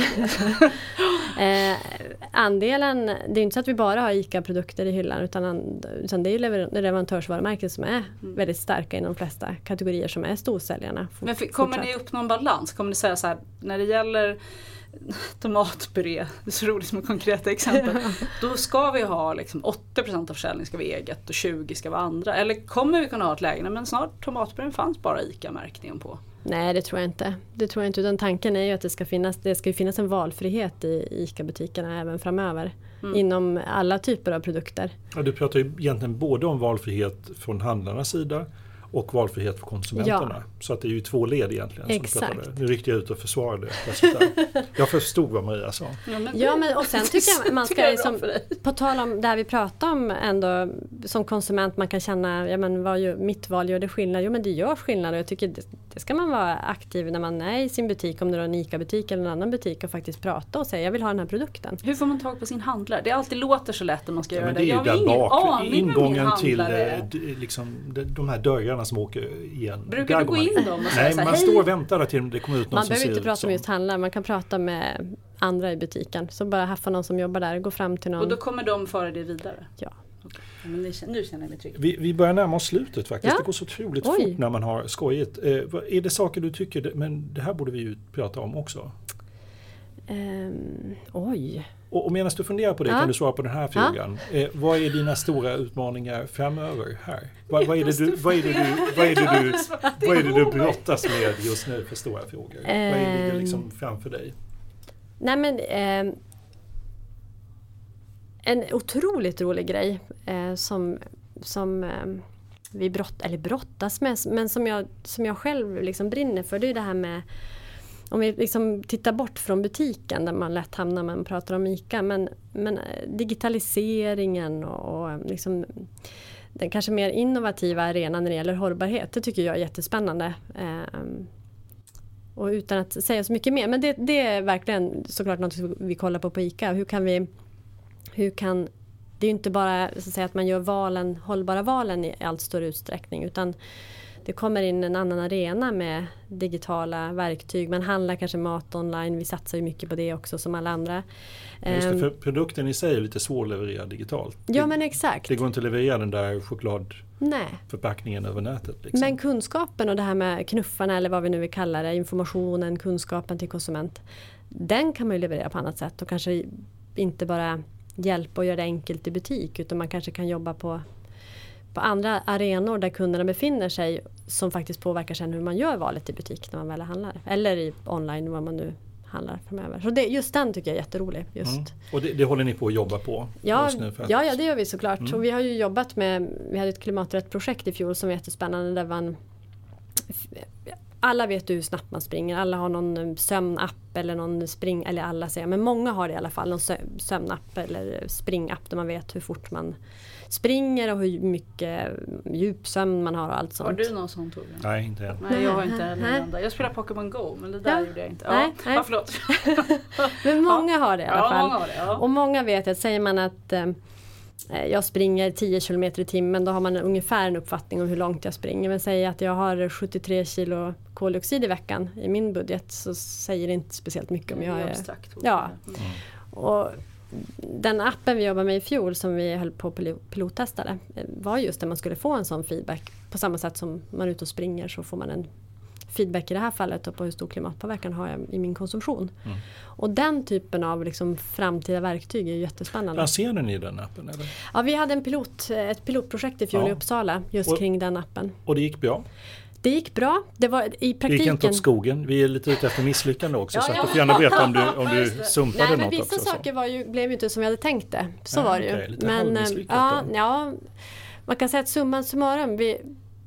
eh, andelen, det är inte så att vi bara har ICA-produkter i hyllan utan, utan det är ju lever- leverantörsvarumärken som är mm. väldigt starka inom de flesta kategorier som är storsäljarna. Men för, kommer ni upp någon balans? Kommer ni säga så här, när det gäller tomatpuré, det är så roligt med konkreta exempel, då ska vi ha liksom åttio procent av försäljning ska vara eget och tjugo procent ska vara andra, eller kommer vi kunna ha ett läge men snart tomatpurén fanns bara ICA-märkningen på? Nej, det tror jag inte. Det tror jag inte, utan tanken är ju att det ska finnas, det ska ju finnas en valfrihet i ICA-butikerna även framöver. Mm. Inom alla typer av produkter. Ja, du pratar ju egentligen både om valfrihet från handlarnas sida och valfrihet för konsumenterna. Ja. Så att det är ju två led egentligen. Exakt. Som nu riktar jag ut och försvarar det. Jag förstod vad Maria sa. Ja, men, ja, men och sen tycker jag man ska liksom, på tal om det här vi pratar om ändå som konsument, man kan känna, ja men vad gör, mitt val gör det skillnad? Jo men det gör skillnad och jag tycker det, det ska man vara aktiv när man är i sin butik, om det är en ICA-butik eller en annan butik, och faktiskt prata och säga jag vill ha den här produkten. Hur får man tag på sin handlare? Det alltid låter så lätt när man ska ja, göra det. det. Jag har ingen bak, aning ingången till liksom, de här dörrarna som åker igen. Brukar du gå in dem och säga Nej, så här, man hej. står och väntar till det kommer ut någon man som behöver ser inte prata som. med just handlare, man kan prata med andra i butiken. Så bara haffa någon som jobbar där, gå fram till någon. Och då kommer de föra det vidare? Ja. Okay. Ja, men nu känner jag mig trygg. Vi, vi börjar närma oss slutet faktiskt. Ja. Det går så otroligt Oj. fort när man har skojigt. Eh, är det saker du tycker, men det här borde vi ju prata om också? Um, oj. Och, och medan du funderar på det ja. kan du svara på den här frågan. Ja. Eh, vad är dina stora utmaningar framöver här? Vad, vad är det du, vad är det du, vad är det du, vad är det du brottas med just nu för stora frågor? Um, vad är det liksom framför dig? Nej men eh, en otroligt rolig grej eh, som, som eh, vi brott, eller brottas med, men som jag, som jag själv liksom brinner för, det är det här med, om vi liksom tittar bort från butiken där man lätt hamnar när man pratar om ICA, men, men digitaliseringen och, och liksom den kanske mer innovativa arenan när det gäller hållbarhet, det tycker jag är jättespännande. Eh, och utan att säga så mycket mer, men det, det är verkligen såklart något vi kollar på på ICA. Hur kan vi, hur kan, det är ju inte bara så att säga att man gör valen, hållbara valen i allt större utsträckning, utan det kommer in en annan arena med digitala verktyg. Man handlar kanske mat online. Vi satsar ju mycket på det också som alla andra. Just det, för produkten i sig är lite svårlevererad digitalt. Ja, men exakt. Det går inte att leverera den där chokladförpackningen över nätet. Liksom. Men kunskapen och det här med knuffarna eller vad vi nu vill kalla det, informationen, kunskapen till konsument, den kan man ju leverera på annat sätt och kanske inte bara hjälpa och göra det enkelt i butik, utan man kanske kan jobba på på andra arenor där kunderna befinner sig som faktiskt påverkar sen hur man gör valet i butik när man väl handlar. Eller i online, vad man nu handlar framöver. Så det, just den tycker jag är jätterolig. Just. Mm. Och det, det håller ni på att jobba på? Ja, nu för att... ja, ja, det gör vi såklart. Mm. Och vi har ju jobbat med, vi hade ett klimaträtt projekt i fjol som var jättespännande där man, alla vet hur snabbt man springer. Alla har någon sömnapp eller någon spring, eller alla säger, men många har det i alla fall, någon sömnapp eller springapp där man vet hur fort man springer och hur mycket djupsömn man har och allt sånt. Har du någon sån, Torbjörn? Nej, inte än. Nej, jag har inte en enda. Jag spelar Pokémon Go, men det där ja. gjorde jag inte. Ja, nej, ja nej. förlåt. Men många ja. har det i alla fall. Ja, många har det, ja. Och många vet att säger man att eh, jag springer tio kilometer i timmen, då har man ungefär en uppfattning om hur långt jag springer. Men säger att jag har sjuttiotre kilo koldioxid i veckan i min budget, så säger det inte speciellt mycket om jag är... Abstrakt. Ja. Mm. Och den appen vi jobbade med i fjol som vi höll på att pilottesta var just där man skulle få en sån feedback. På samma sätt som man är ute och springer så får man en feedback i det här fallet på hur stor klimatpåverkan har jag i min konsumtion. Mm. Och den typen av liksom framtida verktyg är jättespännande. Lanserade ni den appen? Eller? Ja, vi hade en pilot, ett pilotprojekt i fjol ja. i Uppsala just och, kring den appen. Och det gick bra? Det gick bra. Det var i praktiken... Det gick inte åt skogen. Vi är lite ute efter misslyckande också. ja, så ja. Du får gärna veta om du, om du sumpade Nej, något men vissa också. Vissa saker var ju, blev ju inte som vi hade tänkt det. Så ja, var det ju. Okay, lite men ja, ja, man kan säga att summan summarum, vi,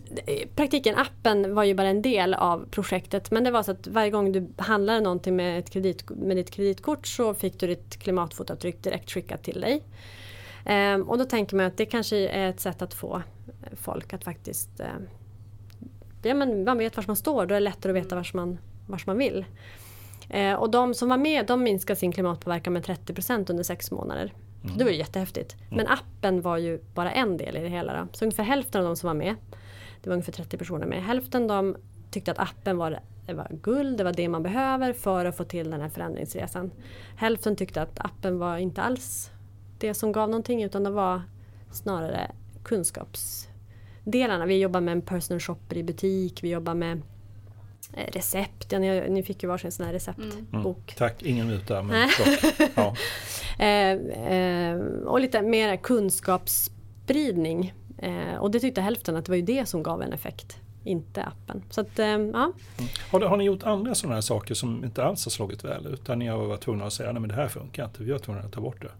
praktiken, appen var ju bara en del av projektet, men det var så att varje gång du handlade någonting med, ett kredit, med ditt kreditkort så fick du ditt klimatfotavtryck direkt skickat till dig. Ehm, och då tänker man att det kanske är ett sätt att få folk att faktiskt eh, ja, men man vet var man står, då är det lättare att veta var man, var man vill. Ehm, och de som var med, de minskade sin klimatpåverkan med trettio procent under sex månader. Mm. Så det var ju jättehäftigt. Mm. Men appen var ju bara en del i det hela då. Så ungefär hälften av de som var med, det var ungefär trettio personer med, hälften de tyckte att appen var, det var guld, det var det man behöver för att få till den här förändringsresan. Hälften tyckte att appen var inte alls det som gav någonting, utan det var snarare kunskapsdelarna. Vi jobbar med en personal shopper i butik, vi jobbar med recept. Ja, ni, ni fick ju varsin sån här receptbok. Mm. Tack, ingen muta. Men ja. eh, eh, och lite mer kunskapsspridning. Eh, och det tyckte hälften att det var ju det som gav en effekt, inte appen. Så att, eh, ja. Mm. Har, har ni gjort andra sådana här saker som inte alls har slagit väl, utan ni har varit tvungna att säga nej, men det här funkar inte, vi har tvungna att ta bort det?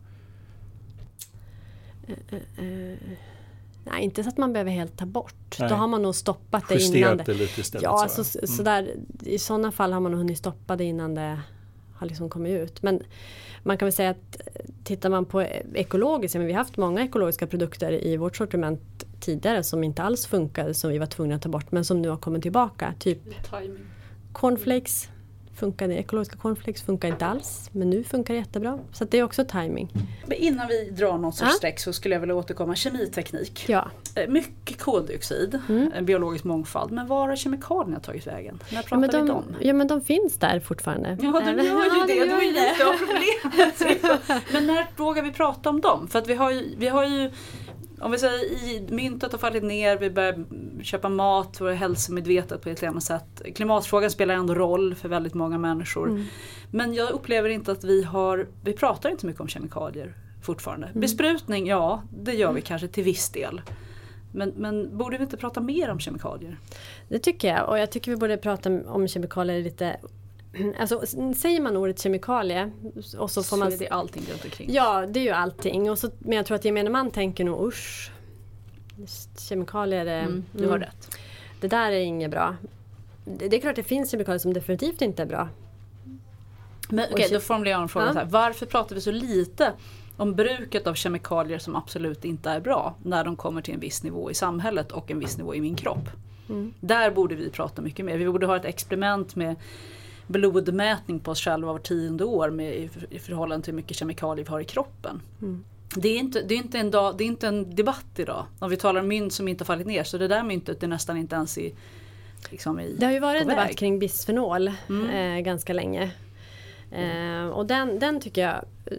Uh, uh, uh. Nej, inte så att man behöver helt ta bort. Nej. Då har man nog stoppat det Justerat innan det. det lite istället. Ja, så, så, mm. så där, i sådana fall har man nog hunnit stoppa det innan det har liksom kommit ut. Men man kan väl säga att tittar man på ekologiskt, men vi har haft många ekologiska produkter i vårt sortiment tidigare som inte alls funkade, som vi var tvungna att ta bort, men som nu har kommit tillbaka. Typ timing. Cornflakes. Funkade, ekologiska cornflakes funkar inte alls, men nu funkar det jättebra. Så att det är också timing. Men innan vi drar något sorts ja. streck så skulle jag vilja återkomma kemiteknik. Ja. Mycket koldioxid, mm. en biologisk mångfald. Men var har kemikalierna tagit vägen? När pratar ja, men de, vi om? Ja, men de finns där fortfarande. Ja, de gör ju ja, det. det. Då är lite av problemet. Men när vågar vi prata om dem? För att vi har ju, vi har ju om vi säger i myntet har fallit ner, vi börjar köpa mat och är hälsomedvetet på ett eller annat sätt. Klimatfrågan spelar ändå roll för väldigt många människor. Mm. Men jag upplever inte att vi har, vi pratar inte så mycket om kemikalier fortfarande. Mm. Besprutning, ja, det gör vi kanske till viss del. Men, men borde vi inte prata mer om kemikalier? Det tycker jag, och jag tycker vi borde prata om kemikalier lite. Alltså, säger man ordet kemikalie och så får så man... är det allting runt omkring. Ja, det är ju allting. Och så, men jag tror att gemene man tänker nog usch. Kemikalier är... Mm, du har rätt. Det där är inget bra. Det, det är klart att det finns kemikalier som definitivt inte är bra. Men okej, okay, då formulerar jag en fråga ja. så här. Varför pratar vi så lite om bruket av kemikalier som absolut inte är bra när de kommer till en viss nivå i samhället och en viss nivå i min kropp? Mm. Där borde vi prata mycket mer. Vi borde ha ett experiment med blodmätning på oss själva var tionde år med, i, i förhållande till hur mycket kemikalier vi har i kroppen. Mm. Det, är inte, det, är inte en dag, det är inte en debatt idag. Om vi talar om mynt som inte har fallit ner, så det där myntet är nästan inte ens i, liksom i det har ju varit en väg. debatt kring bisfenol mm. eh, ganska länge. Eh, och den, den tycker jag eh,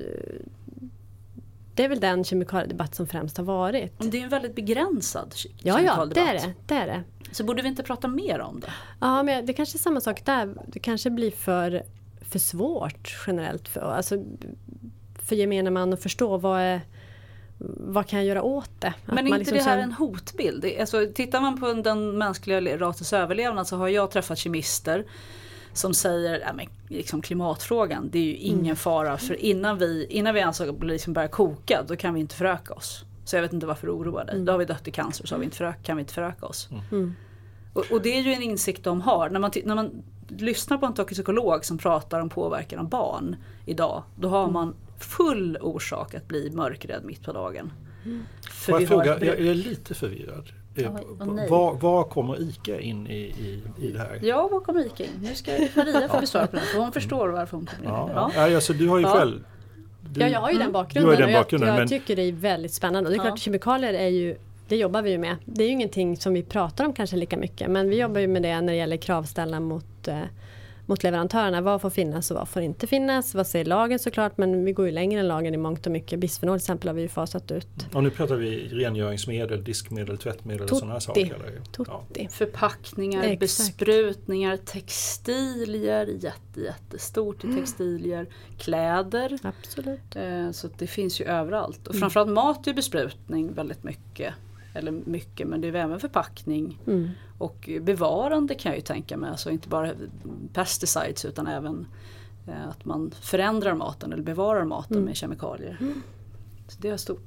det är väl den kemikaliedebatt som främst har varit. Det är en väldigt begränsad ja, kemikaliedebatt. Ja, det är det, det är det. Så borde vi inte prata mer om det? Ja, men det kanske är samma sak där. Det kanske blir för, för svårt generellt. För, alltså, för gemene man att förstå vad, är, vad kan jag göra åt det. Att men är inte liksom det här sen... en hotbild? Alltså, tittar man på den mänskliga rasens överlevnad så har jag träffat kemister som säger ja, men, liksom klimatfrågan, det är ju ingen mm. fara. För innan vi, innan vi ens liksom börjar koka, då kan vi inte föröka oss. Så jag vet inte varför du oroar dig. Mm. Då har vi dött i cancer, så har vi inte föröka, kan vi inte föröka oss. Mm. Och, och det är ju en insikt de har. När man, när man lyssnar på en toxikolog som pratar om påverkan av barn idag, då har man full orsak att bli mörkrädd mitt på dagen. Mm. För jag, vi fråga, har jag är lite förvirrad. Oh, oh, var, var kommer ICA in i, i, i det här? Ja, var kommer ICA in? Nu ska Maria få besvara på det, för hon förstår varför hon kommer in. Ja, ja. Ja, alltså, du har ju ja. själv... Du, ja, jag har ju den bakgrunden, den bakgrunden och jag, jag men... tycker det är väldigt spännande. Och det är ja. klart, kemikalier är ju, det jobbar vi ju med. Det är ju ingenting som vi pratar om kanske lika mycket, men vi jobbar ju med det när det gäller kravställande mot, eh, mot leverantörerna. Vad får finnas och vad får inte finnas? Vad säger lagen såklart, men vi går ju längre än lagen i mångt och mycket. Bisfenol till exempel har vi ju fasat ut. Och nu pratar vi rengöringsmedel, diskmedel, tvättmedel och sådana här saker. Eller? Tutti. Ja. Förpackningar, exakt. Besprutningar, textilier, jätte, jättestort i textilier, mm. kläder. Absolut. Eh, så det finns ju överallt. Och framförallt mat är besprutning väldigt mycket. Eller mycket, men det är även förpackning. Mm. Och bevarande kan jag ju tänka mig. Alltså inte bara pesticides utan även eh, att man förändrar maten eller bevarar maten mm. med kemikalier. Mm. Så det är stort.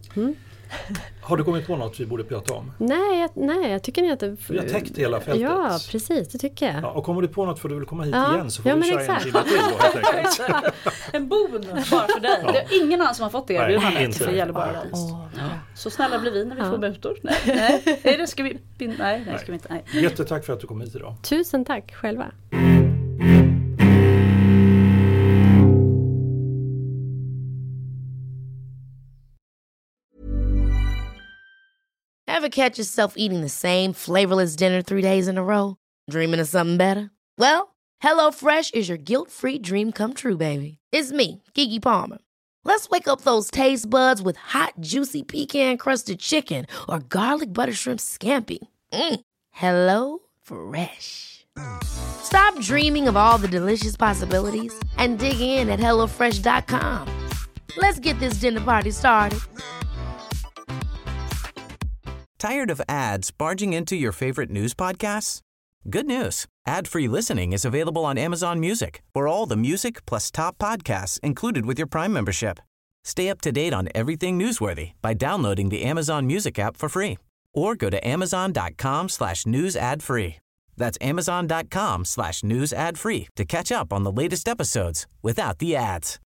Mm. Har du kommit på något vi borde prata om? Nej, jag, nej, jag tycker ni att det... Vi har täckt hela fältet. Ja, precis, det tycker jag. Ja, och kommer du på något får du väl komma hit Ja. igen så får Ja, vi men köra exakt. en timme till då, helt enkelt. En bonus bara för dig. Ja. Det är ingen annan som har fått det Nej, erbjudandet inte. för gäller bara Ja, dig. visst. Så snälla blir vi när vi Ja. får mutor. Nej, nej, nej, det ska vi, nej, nej, nej. Ska vi inte. Nej. Jättetack för att du kom hit idag. Tusen tack själva. Ever catch yourself eating the same flavorless dinner three days in a row? Dreaming of something better? Well, HelloFresh is your guilt-free dream come true, baby. It's me, Keke Palmer. Let's wake up those taste buds with hot, juicy pecan-crusted chicken or garlic butter shrimp scampi. Mm. Hello Fresh. Stop dreaming of all the delicious possibilities and dig in at hello fresh dot com. Let's get this dinner party started. Tired of ads barging into your favorite news podcasts? Good news. Ad-free listening is available on Amazon Music for all the music plus top podcasts included with your Prime membership. Stay up to date on everything newsworthy by downloading the Amazon Music app for free or go to amazon.com slash news ad free. That's amazon.com slash news ad free to catch up on the latest episodes without the ads.